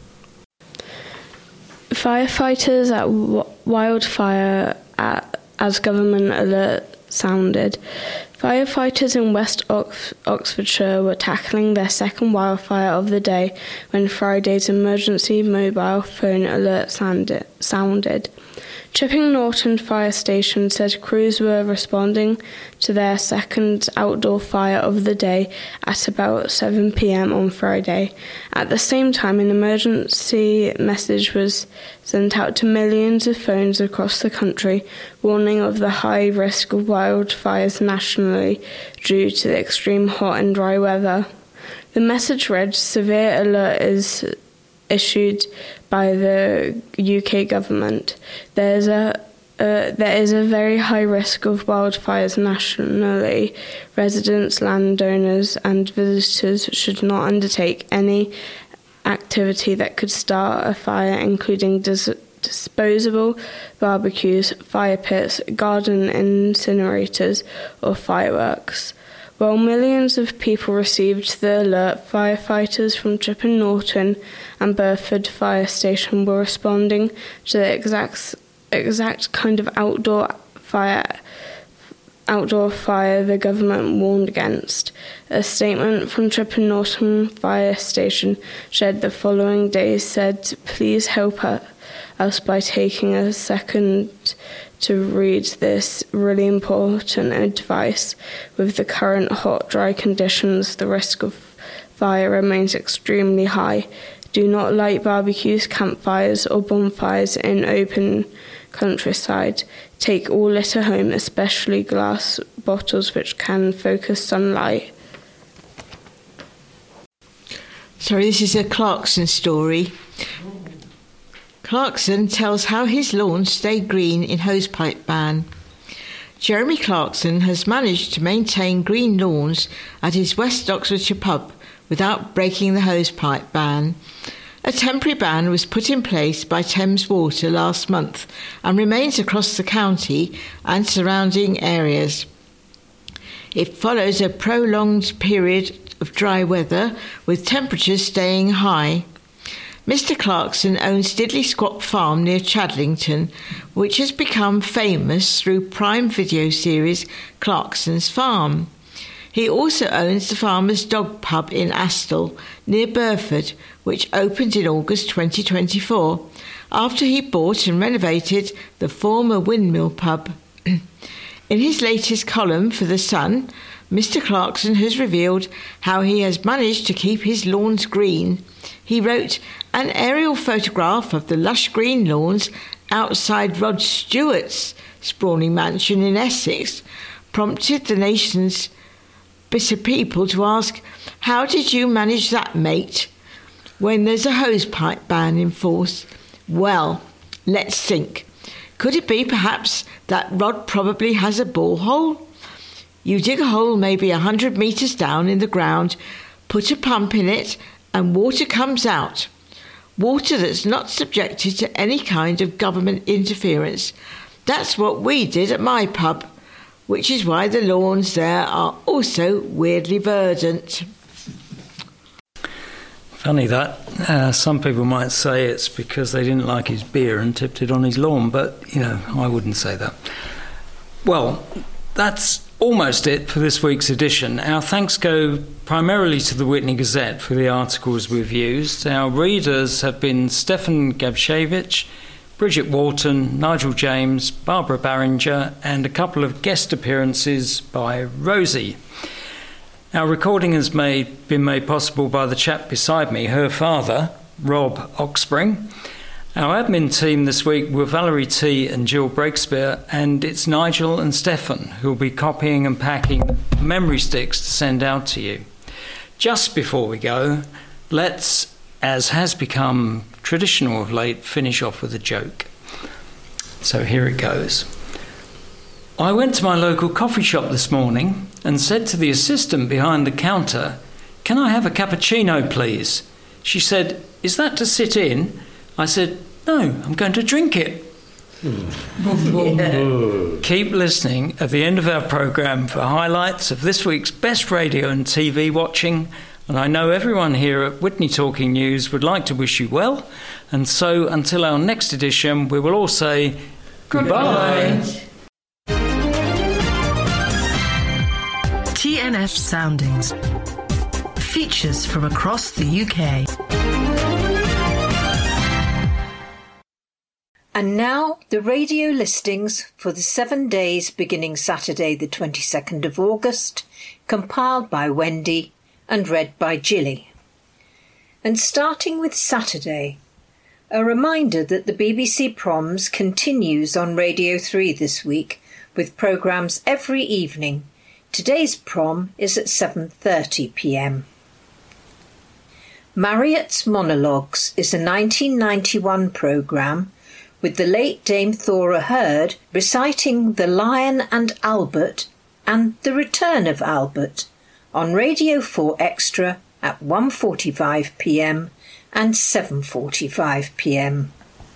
Firefighters at w- wildfire at, as government alert sounded. Firefighters in West Ox- Oxfordshire were tackling their second wildfire of the day when Friday's emergency mobile phone alert sounded. sounded. Chipping Norton Fire Station said crews were responding to their second outdoor fire of the day at about seven p.m. on Friday. At the same time, an emergency message was sent out to millions of phones across the country, warning of the high risk of wildfires nationally due to the extreme hot and dry weather. The message read, "Severe alert is issued by the U K government. There's a uh, there is a very high risk of wildfires nationally. Residents, landowners and visitors should not undertake any activity that could start a fire, including dis- disposable barbecues, fire pits, garden incinerators or fireworks." While millions of people received the alert, firefighters from Chipping Norton and Burford Fire Station were responding to the exact exact kind of outdoor fire outdoor fire the government warned against. A statement from Chipping Norton Fire Station shared the following day said, "Please help us by taking a second to read this really important advice. With the current hot, dry conditions, the risk of fire remains extremely high. Do not light barbecues, campfires or bonfires in open countryside. Take all litter home, especially glass bottles which can focus sunlight." Sorry, this is a Clarkson story. Clarkson tells how his lawns stay green in hosepipe ban. Jeremy Clarkson has managed to maintain green lawns at his West Oxfordshire pub without breaking the hosepipe ban. A temporary ban was put in place by Thames Water last month and remains across the county and surrounding areas. It follows a prolonged period of dry weather with temperatures staying high. Mister Clarkson owns Diddley Squat Farm near Chadlington, which has become famous through Prime Video series Clarkson's Farm. He also owns the Farmer's Dog Pub in Astle, near Burford, which opened in August twenty twenty-four, after he bought and renovated the former Windmill Pub. In his latest column for The Sun, Mister Clarkson has revealed how he has managed to keep his lawns green. He wrote, "An aerial photograph of the lush green lawns outside Rod Stewart's sprawling mansion in Essex prompted the nation's bitter people to ask, how did you manage that, mate, when there's a hosepipe ban in force? Well, let's think. Could it be perhaps that Rod probably has a borehole? You dig a hole maybe a hundred metres down in the ground, put a pump in it, and water comes out. Water that's not subjected to any kind of government interference. That's what we did at my pub, which is why the lawns there are also weirdly verdant." Funny that. Uh, some people might say it's because they didn't like his beer and tipped it on his lawn, but, you know, I wouldn't say that. Well, that's almost it for this week's edition. Our thanks go primarily to the Witney Gazette for the articles we've used. Our readers have been Stefan Gabshevich, Bridget Wharton, Nigel James, Barbara Barringer, and a couple of guest appearances by Rosie. Our recording has made, been made possible by the chap beside me, her father, Rob Oxspring. Our admin team this week were Valerie T and Jill Breakspear, and it's Nigel and Stefan who'll be copying and packing memory sticks to send out to you. Just before we go, let's, as has become traditional of late, finish off with a joke. So here it goes. I went to my local coffee shop this morning and said to the assistant behind the counter, "Can I have a cappuccino, please?" She said, "Is that to sit in?" I said, "No, I'm going to drink it." Yeah. Keep listening at the end of our programme for highlights of this week's best radio and T V watching. And I know everyone here at Witney Talking News would like to wish you well. And so until our next edition, we will all say goodbye. Goodbye. T N F Soundings. Features from across the U K. And now the radio listings for the seven days beginning Saturday the twenty-second of August, compiled by Wendy and read by Gilly. And starting with Saturday, a reminder that the B B C Proms continues on Radio three this week with programmes every evening. Today's prom is at seven thirty p m. Marriott's Monologues is a nineteen ninety-one programme with the late Dame Thora Hird reciting The Lion and Albert and The Return of Albert on Radio four Extra at one forty-five p m and seven forty-five p m.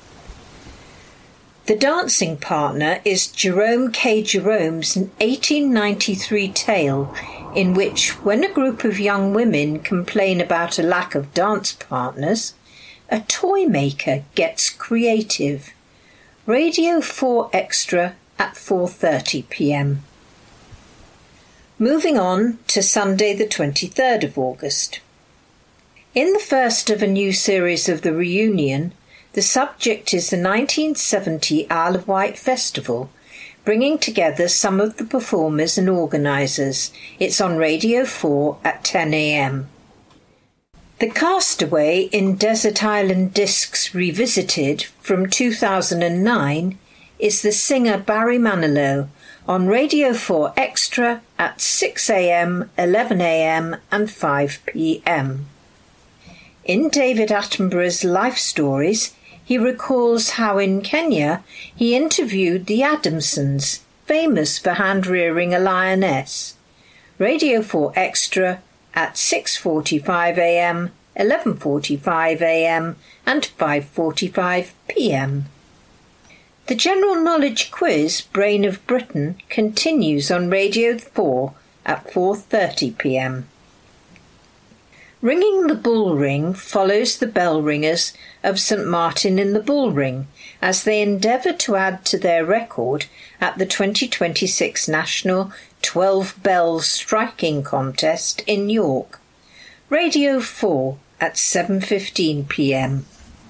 The dancing partner is Jerome K. Jerome's eighteen ninety-three tale, in which, when a group of young women complain about a lack of dance partners, a toy maker gets creative. Radio four Extra at four thirty p m. Moving on to Sunday the twenty-third of August. In the first of a new series of the reunion, the subject is the nineteen seventy Isle of Wight Festival, bringing together some of the performers and organisers. It's on Radio four at ten a m. The Castaway in Desert Island Discs Revisited from two thousand nine is the singer Barry Manilow on Radio four Extra at six a m, eleven a m and five p m. In David Attenborough's Life Stories, he recalls how in Kenya he interviewed the Adamsons, famous for hand-rearing a lioness. Radio four Extra at six forty-five a m, eleven forty-five a m and five forty-five p m. The General Knowledge Quiz Brain of Britain continues on Radio four at four thirty p m. Ringing the Bull Ring follows the bell ringers of St Martin in the Bull Ring as they endeavour to add to their record at the twenty twenty-six National twelve Bells Striking Contest in York. Radio four at seven fifteen p m.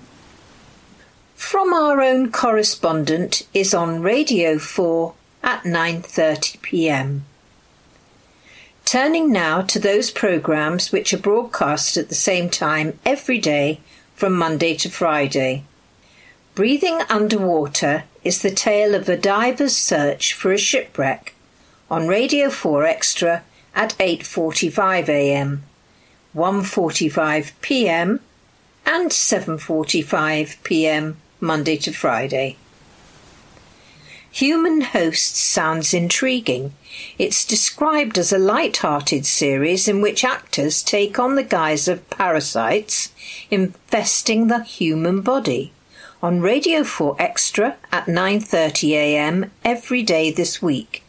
From Our Own Correspondent is on Radio four at nine thirty p m. Turning now to those programmes which are broadcast at the same time every day from Monday to Friday. Breathing Underwater is the tale of a diver's search for a shipwreck on Radio four Extra at eight forty-five a m, one forty-five p m and seven forty-five p m Monday to Friday. Human Hosts sounds intriguing. It's described as a light-hearted series in which actors take on the guise of parasites infesting the human body. On Radio four Extra at nine thirty a m every day this week.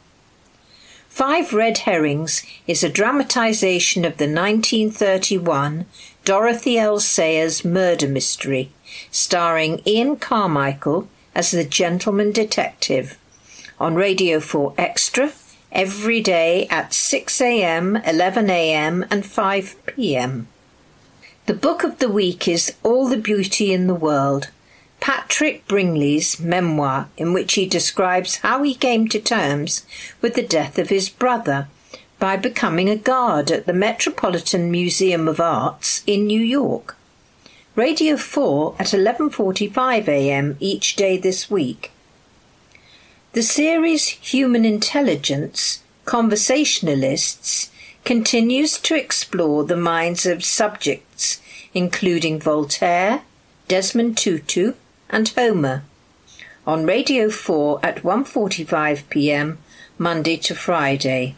Five Red Herrings is a dramatisation of the nineteen thirty-one Dorothy L. Sayers murder mystery, starring Ian Carmichael as the gentleman detective. On Radio four Extra every day at six a m, eleven a m and five p m. The book of the week is All the Beauty in the World, Patrick Bringley's memoir, in which he describes how he came to terms with the death of his brother by becoming a guard at the Metropolitan Museum of Arts in New York. Radio four at eleven forty-five a m each day this week. The series Human Intelligence, Conversationalists, continues to explore the minds of subjects including Voltaire, Desmond Tutu and Homer. On Radio four at one forty-five p m Monday to Friday.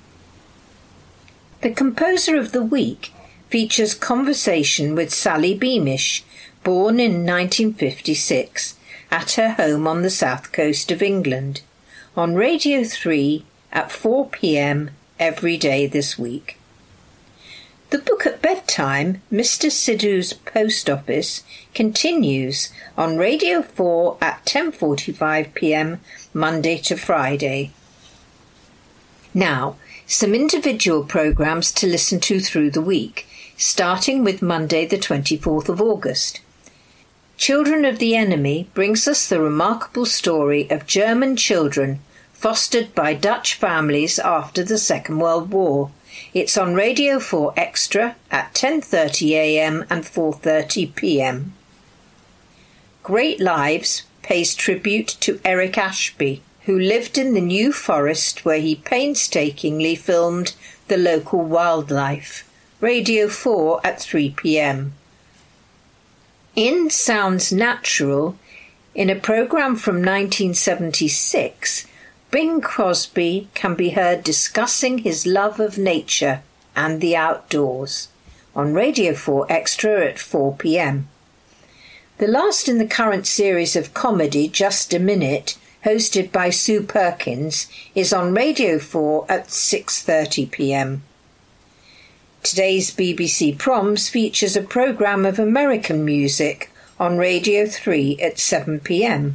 The Composer of the Week features conversation with Sally Beamish, born in nineteen fifty-six, at her home on the south coast of England, on Radio three at four p m every day this week. The Book at Bedtime, Mister Sidhu's Post Office, continues on Radio four at ten forty-five p m Monday to Friday. Now, some individual programmes to listen to through the week, starting with Monday the twenty-fourth of August. Children of the Enemy brings us the remarkable story of German children fostered by Dutch families after the Second World War. It's on Radio four Extra at ten thirty a m and four thirty p m. Great Lives pays tribute to Eric Ashby, who lived in the New Forest where he painstakingly filmed the local wildlife. Radio four at three p.m. In Sounds Natural, in a programme from nineteen seventy-six, Bing Crosby can be heard discussing his love of nature and the outdoors on Radio four Extra at four p.m. The last in the current series of comedy, Just a Minute, hosted by Sue Perkins, is on Radio four at six thirty p.m. Today's B B C Proms features a programme of American music on Radio three at seven p.m.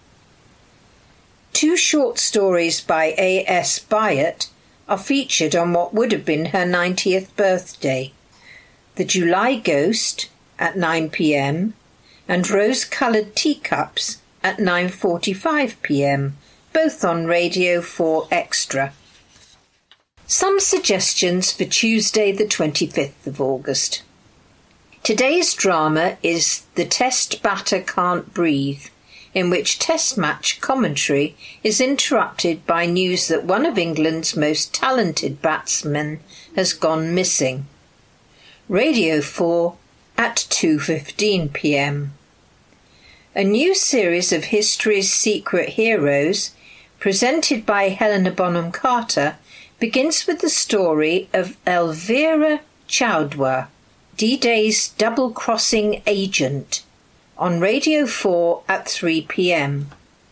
Two short stories by A S Byatt are featured on what would have been her ninetieth birthday: The July Ghost at nine p.m. and Rose-Coloured Teacups at nine forty-five p.m, both on Radio four Extra. Some suggestions for Tuesday the twenty-fifth of August. Today's drama is The Test Batter Can't Breathe, in which Test match commentary is interrupted by news that one of England's most talented batsmen has gone missing. Radio four at two fifteen p.m. A new series of History's Secret Heroes, presented by Helena Bonham Carter, begins with the story of Elvira Chowdhury, D-Day's double-crossing agent, on Radio four at three p.m.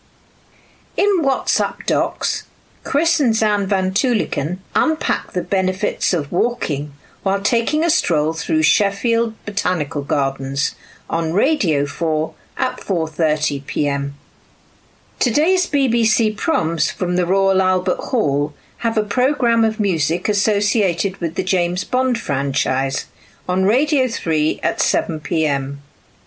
In What's Up Docs, Chris and Zan Van Tuliken unpack the benefits of walking while taking a stroll through Sheffield Botanical Gardens on Radio four at four thirty p.m. Today's B B C Proms from the Royal Albert Hall have a programme of music associated with the James Bond franchise on Radio three at seven p.m.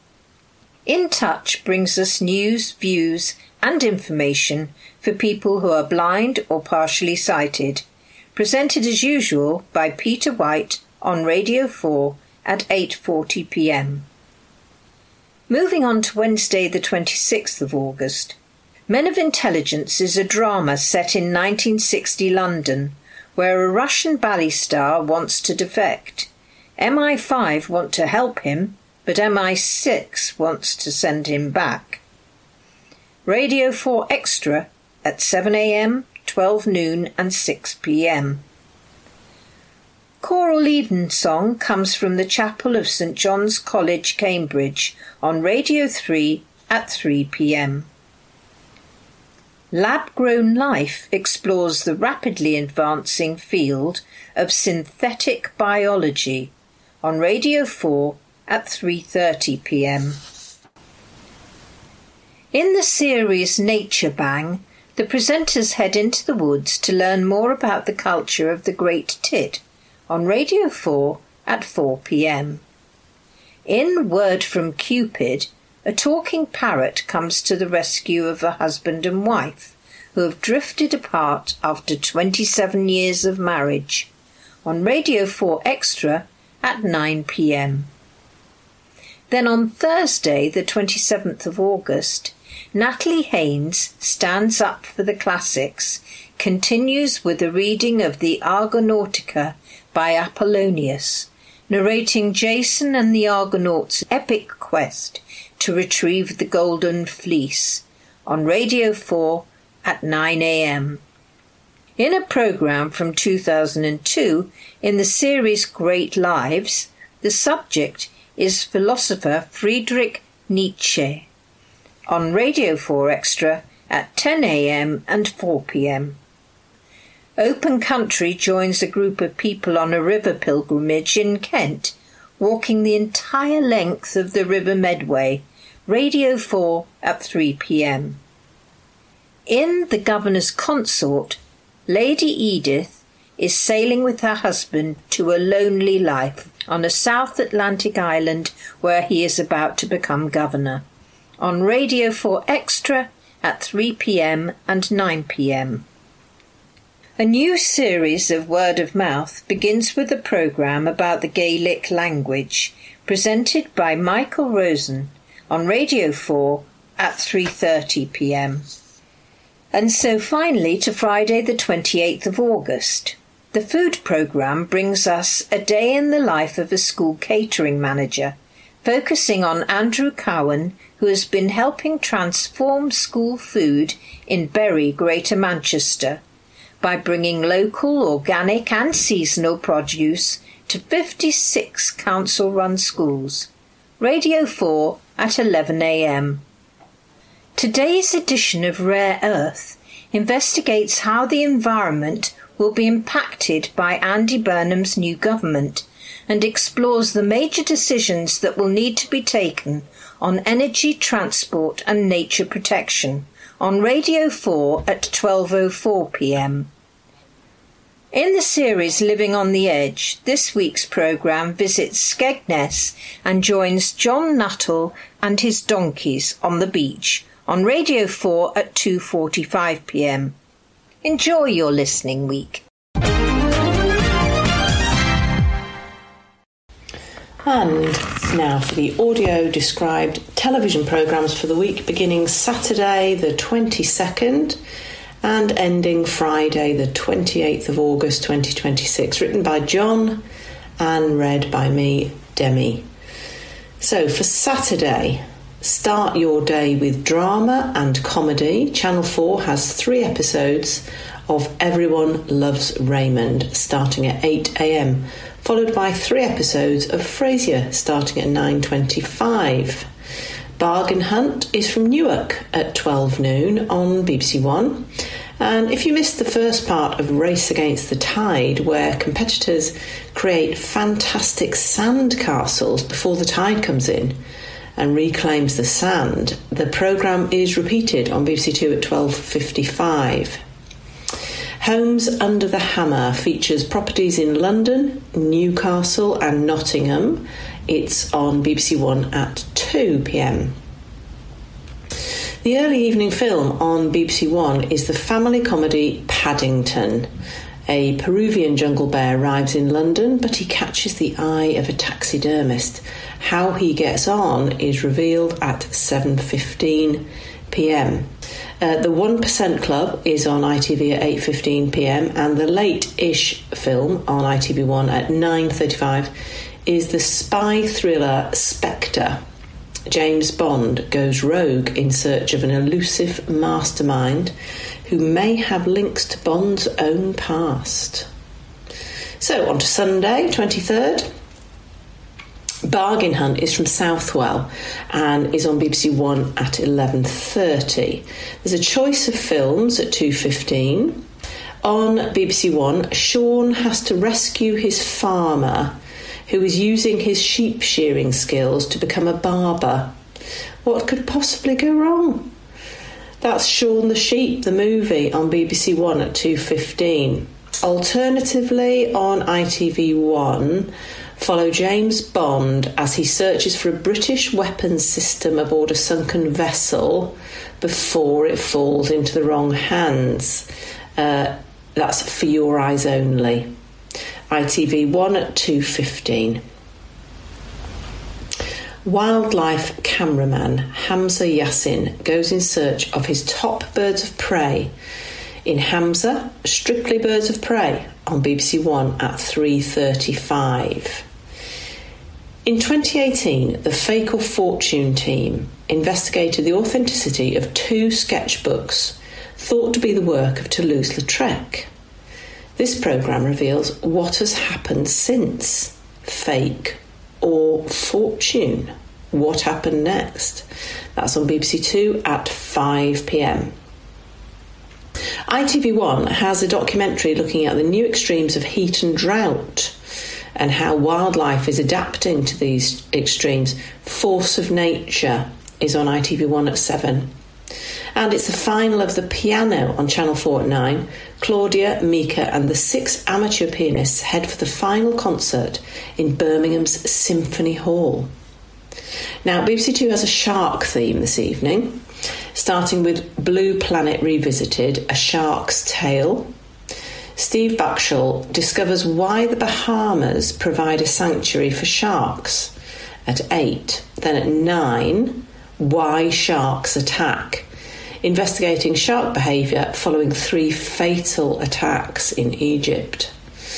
In Touch brings us news, views and information for people who are blind or partially sighted, presented as usual by Peter White on Radio four at eight forty p.m. Moving on to Wednesday the twenty-sixth of August. Men of Intelligence is a drama set in nineteen sixty London, where a Russian ballet star wants to defect. M I five want to help him, but M I six wants to send him back. Radio four Extra at seven a.m, twelve noon and six p.m. Choral Evensong comes from the chapel of St John's College, Cambridge, on Radio three at three p.m. Lab-Grown Life explores the rapidly advancing field of synthetic biology on Radio four at three thirty p.m. In the series Nature Bang, the presenters head into the woods to learn more about the culture of the Great Tit on Radio four at four p.m. In Word from Cupid, a talking parrot comes to the rescue of a husband and wife who have drifted apart after twenty-seven years of marriage on Radio four Extra at nine p.m. Then on Thursday, the twenty-seventh of August, Natalie Haynes Stands Up for the Classics continues with a reading of the Argonautica by Apollonius, narrating Jason and the Argonauts' epic quest to retrieve the Golden Fleece on Radio four at nine a.m. In a programme from two thousand two, in the series Great Lives, the subject is philosopher Friedrich Nietzsche on Radio four Extra at ten a.m. and four p.m. Open Country joins a group of people on a river pilgrimage in Kent, walking the entire length of the River Medway, Radio four at three p.m. In The Governor's Consort, Lady Edith is sailing with her husband to a lonely life on a South Atlantic island where he is about to become governor, on Radio four Extra at three p.m. and nine p.m. A new series of Word of Mouth begins with a programme about the Gaelic language, presented by Michael Rosen on Radio four at three thirty p.m. And so finally to Friday the twenty-eighth of August. The food programme brings us a day in the life of a school catering manager, focusing on Andrew Cowan, who has been helping transform school food in Bury, Greater Manchester, by bringing local, organic and seasonal produce to fifty-six council-run schools. Radio four at eleven a m. Today's edition of Rare Earth investigates how the environment will be impacted by Andy Burnham's new government and explores the major decisions that will need to be taken on energy, transport and nature protection on Radio four at twelve oh four p m. In the series Living on the Edge, this week's programme visits Skegness and joins John Nuttall and his donkeys on the beach on Radio four at two forty-five p m. Enjoy your listening week. And now for the audio described television programmes for the week beginning Saturday the twenty-second and ending Friday the twenty-eighth of August twenty twenty-six, written by John and read by me, Demi. So for Saturday, start your day with drama and comedy. Channel four has three episodes of Everyone Loves Raymond starting at eight a m, followed by three episodes of Frasier starting at nine twenty-five. Bargain Hunt is from Newark at twelve noon on B B C One. And if you missed the first part of Race Against the Tide, where competitors create fantastic sand castles before the tide comes in and reclaims the sand, the programme is repeated on B B C Two at twelve fifty-five. Homes Under the Hammer features properties in London, Newcastle and Nottingham. It's on B B C One at two p m. The early evening film on B B C One is the family comedy Paddington. A Peruvian jungle bear arrives in London, but he catches the eye of a taxidermist. How he gets on is revealed at seven fifteen p m. Uh, the one percent Club is on I T V at eight fifteen p m, and the late-ish film on I T V one at nine thirty-five is the spy thriller Spectre. James Bond goes rogue in search of an elusive mastermind who may have links to Bond's own past. So, on to Sunday, twenty-third. Bargain Hunt is from Southwell and is on B B C One at eleven thirty. There's a choice of films at two fifteen. On B B C One, Sean has to rescue his farmer who is using his sheep shearing skills to become a barber. What could possibly go wrong? That's Shaun the Sheep, the movie, on B B C One at two fifteen. Alternatively, on I T V one, follow James Bond as he searches for a British weapons system aboard a sunken vessel before it falls into the wrong hands. Uh, that's For Your Eyes Only. I T V one at two fifteen. Wildlife cameraman Hamza Yassin goes in search of his top birds of prey in Hamza, Strictly Birds of Prey, on B B C One at three thirty-five. In twenty eighteen, the Fake or Fortune team investigated the authenticity of two sketchbooks thought to be the work of Toulouse-Lautrec. This programme reveals what has happened since. Fake or Fortune? What happened next? That's on B B C Two at five p m. I T V one has a documentary looking at the new extremes of heat and drought and how wildlife is adapting to these extremes. Force of Nature is on I T V one at seven. And it's the final of The Piano on Channel four at nine. Claudia, Mika and the six amateur pianists head for the final concert in Birmingham's Symphony Hall. Now, B B C Two has a shark theme this evening, starting with Blue Planet Revisited, A Shark's Tale. Steve Backshall discovers why the Bahamas provide a sanctuary for sharks at eight. Then at nine, Why Sharks Attack, investigating shark behaviour following three fatal attacks in Egypt.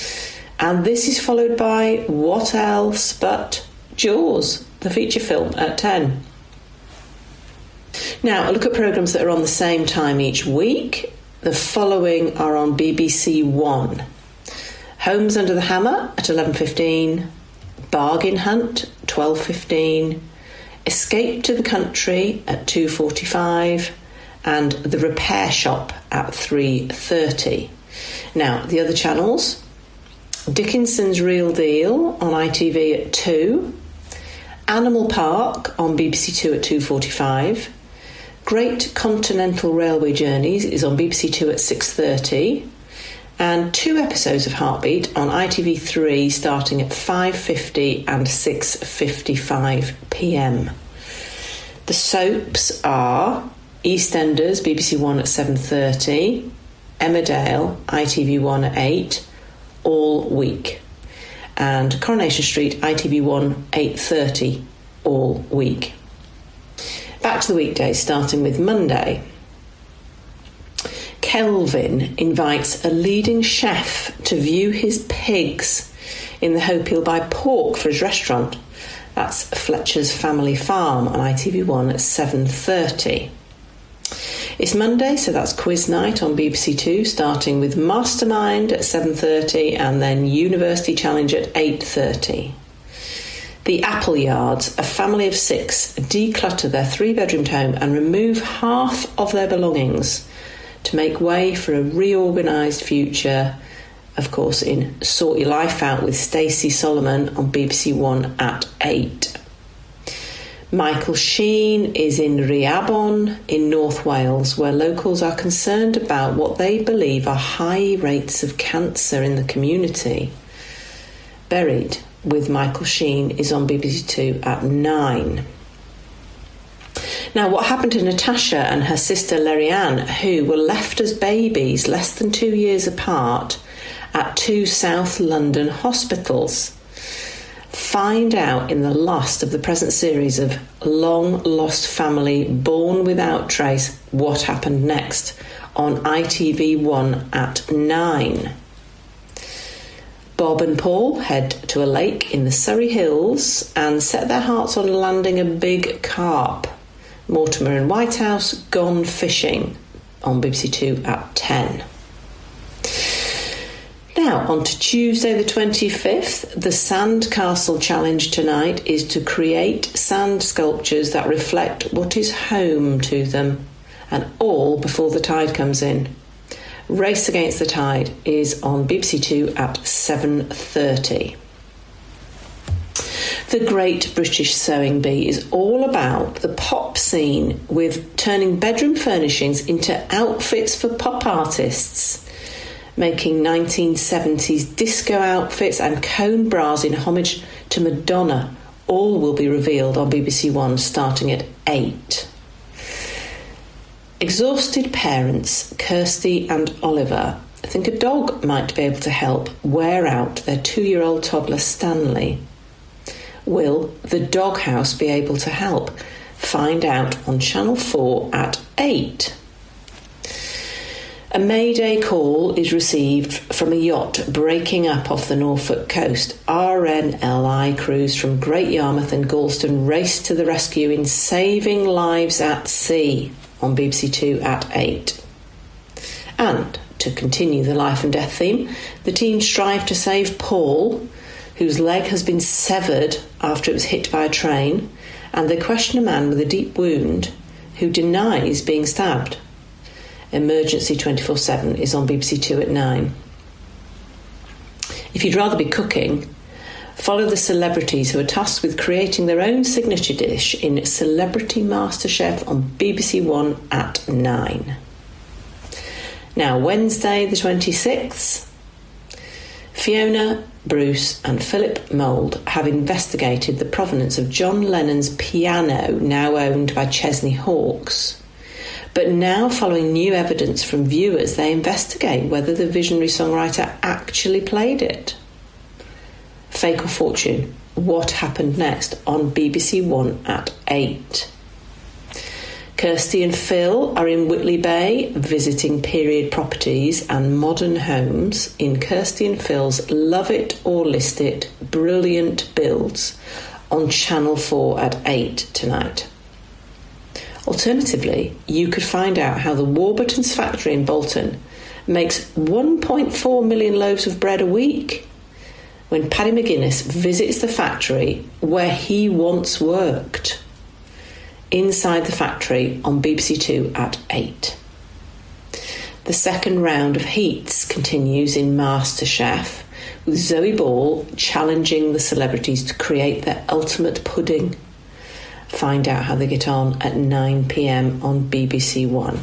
And this is followed by What Else But Jaws, the feature film, at ten. Now, a look at programmes that are on the same time each week. The following are on B B C One. Homes Under the Hammer at eleven fifteen, Bargain Hunt, twelve fifteen, Escape to the Country at two forty-five, and The Repair Shop at three thirty. Now, the other channels: Dickinson's Real Deal on I T V at two, Animal Park on B B C Two at two forty-five, Great Continental Railway Journeys is on B B C Two at six thirty, and two episodes of Heartbeat on I T V three starting at five fifty and six fifty-five p m. The soaps are EastEnders, B B C One at seven thirty, Emmerdale, I T V One at eight, all week, and Coronation Street, I T V One, eight thirty, all week. Back to the weekdays, starting with Monday. Kelvin invites a leading chef to view his pigs in the hope he'll buy pork for his restaurant. That's Fletcher's Family Farm on I T V One at seven thirty. It's Monday, so that's quiz night on B B C Two, starting with Mastermind at seven thirty and then University Challenge at eight thirty. The Appleyards, a family of six, declutter their three-bedroomed home and remove half of their belongings to make way for a reorganised future, of course, in Sort Your Life Out with Stacey Solomon on B B C One at eight. Michael Sheen is in Rhiannon in North Wales, where locals are concerned about what they believe are high rates of cancer in the community. Buried with Michael Sheen is on B B C Two at nine. Now, what happened to Natasha and her sister Lerianne, who were left as babies less than two years apart at two South London hospitals? Find out in the last of the present series of Long Lost Family Born Without Trace what happened next on I T V One at nine. Bob and Paul head to a lake in the Surrey Hills and set their hearts on landing a big carp. Mortimer and Whitehouse gone fishing on B B C Two at ten. Now, on to Tuesday the twenty-fifth, the Sandcastle Challenge tonight is to create sand sculptures that reflect what is home to them, and all before the tide comes in. Race Against the Tide is on B B C Two at seven thirty. The Great British Sewing Bee is all about the pop scene, with turning bedroom furnishings into outfits for pop artists, making nineteen seventies disco outfits and cone bras in homage to Madonna. All will be revealed on B B C One starting at eight. Exhausted parents Kirsty and Oliver think a dog might be able to help wear out their two-year-old toddler Stanley. Will the doghouse be able to help? Find out on Channel four at eight. A mayday call is received from a yacht breaking up off the Norfolk coast. R N L I crews from Great Yarmouth and Galston race to the rescue in Saving Lives at Sea on B B C Two at eight. And to continue the life and death theme, the team strive to save Paul, whose leg has been severed after it was hit by a train, and they question a man with a deep wound who denies being stabbed. Emergency twenty-four seven is on B B C Two at nine. If you'd rather be cooking, follow the celebrities who are tasked with creating their own signature dish in Celebrity MasterChef on B B C One at nine. Now, Wednesday the twenty-sixth, Fiona, Bruce and Philip Mould have investigated the provenance of John Lennon's piano, now owned by Chesney Hawkes. But now, following new evidence from viewers, they investigate whether the visionary songwriter actually played it. Fake or Fortune? What happened next on B B C One at eight. Kirsty and Phil are in Whitley Bay visiting period properties and modern homes in Kirsty and Phil's Love It or List It Brilliant Builds on Channel four at eight tonight. Alternatively, you could find out how the Warburton's factory in Bolton makes one point four million loaves of bread a week when Paddy McGuinness visits the factory where he once worked. Inside the Factory on B B C Two at eight. The second round of heats continues in MasterChef, with Zoe Ball challenging the celebrities to create their ultimate pudding. Find out how they get on at nine p.m. on B B C One.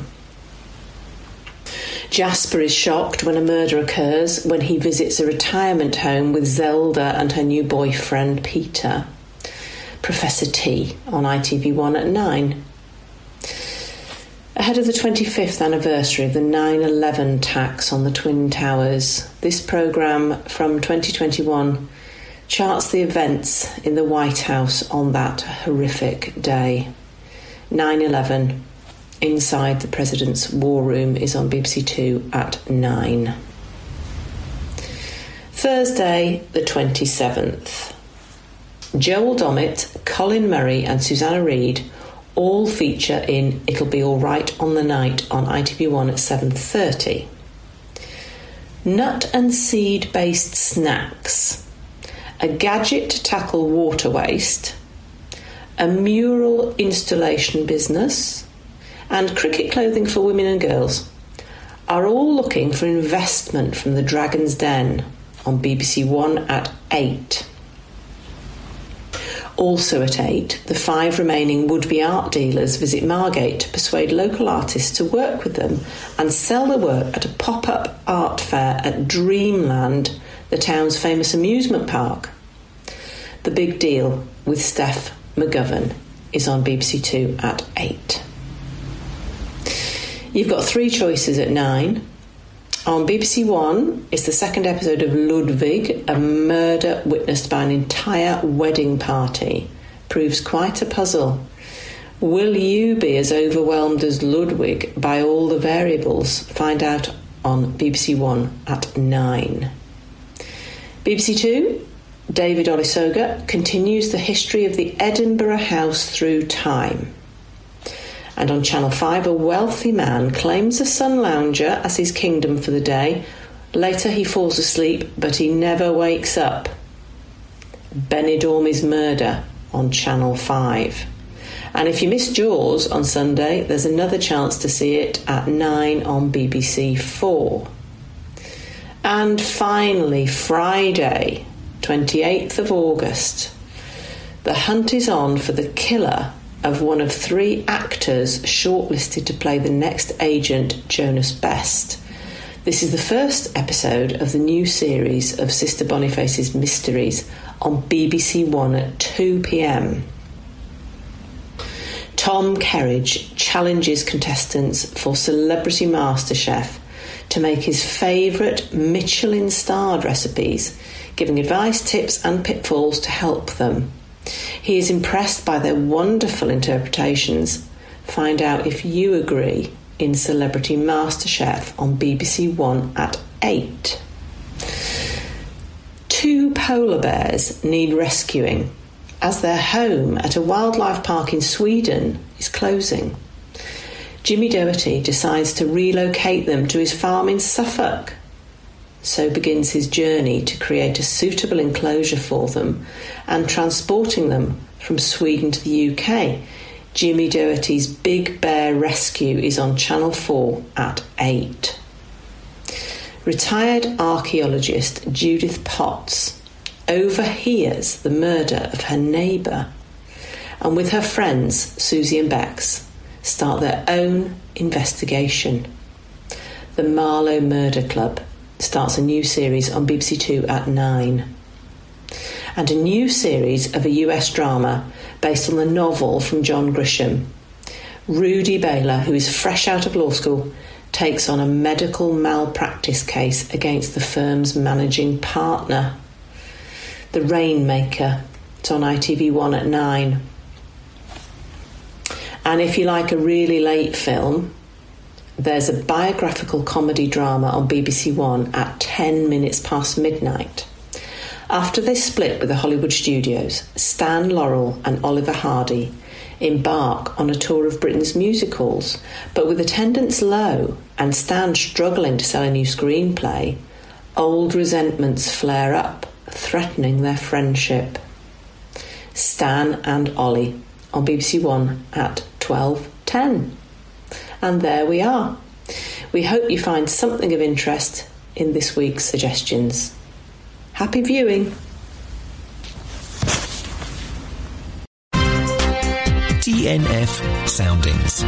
Jasper is shocked when a murder occurs when he visits a retirement home with Zelda and her new boyfriend Peter. Professor T on I T V one at nine. Ahead of the twenty-fifth anniversary of the nine eleven attacks on the Twin Towers, this programme from twenty twenty-one charts the events in the White House on that horrific day. nine eleven, Inside the President's War Room is on B B C Two at nine. Thursday the twenty-seventh. Joel Dommett, Colin Murray and Susanna Reid all feature in It'll Be All Right on the Night on I T V one at seven thirty. Nut and seed-based snacks, a gadget to tackle water waste, a mural installation business, and cricket clothing for women and girls are all looking for investment from the Dragon's Den on B B C One at eight. Also at eight, the five remaining would-be art dealers visit Margate to persuade local artists to work with them and sell their work at a pop-up art fair at Dreamland, the town's famous amusement park. The Big Deal with Steph McGovern is on B B C Two at eight. You've got three choices at nine. On B B C One, it's the second episode of Ludwig, a murder witnessed by an entire wedding party. Proves quite a puzzle. Will you be as overwhelmed as Ludwig by all the variables? Find out on B B C One at nine. B B C Two, David Olusoga continues the history of the Edinburgh House through time. And on Channel five, a wealthy man claims a sun lounger as his kingdom for the day. Later he falls asleep, but he never wakes up. Benidorm's Murder on Channel five. And if you missed Jaws on Sunday, there's another chance to see it at nine on B B C Four. And finally, Friday, twenty-eighth of August. The hunt is on for the killer of one of three actors shortlisted to play the next agent, Jonas Best. This is the first episode of the new series of Sister Boniface's Mysteries on B B C One at two p.m. Tom Kerridge challenges contestants for Celebrity MasterChef to make his favourite Michelin-starred recipes, giving advice, tips and pitfalls to help them. He is impressed by their wonderful interpretations. Find out if you agree in Celebrity MasterChef on B B C One at eight. Two polar bears need rescuing as their home at a wildlife park in Sweden is closing. Jimmy Doherty decides to relocate them to his farm in Suffolk. So begins his journey to create a suitable enclosure for them and transporting them from Sweden to the U K. Jimmy Doherty's Big Bear Rescue is on Channel four at eight. Retired archaeologist Judith Potts overhears the murder of her neighbour and with her friends Susie and Bex start their own investigation. The Marlow Murder Club starts a new series on B B C Two at nine. And a new series of a U S drama based on the novel from John Grisham. Rudy Baylor, who is fresh out of law school, takes on a medical malpractice case against the firm's managing partner. The Rainmaker, it's on I T V One at nine. And if you like a really late film, there's a biographical comedy drama on B B C One at ten minutes past midnight. After they split with the Hollywood studios, Stan Laurel and Oliver Hardy embark on a tour of Britain's musicals, but with attendance low and Stan struggling to sell a new screenplay, old resentments flare up, threatening their friendship. Stan and Ollie on B B C One at twelve ten. And there we are. We hope you find something of interest in this week's suggestions. Happy viewing. T N F Soundings.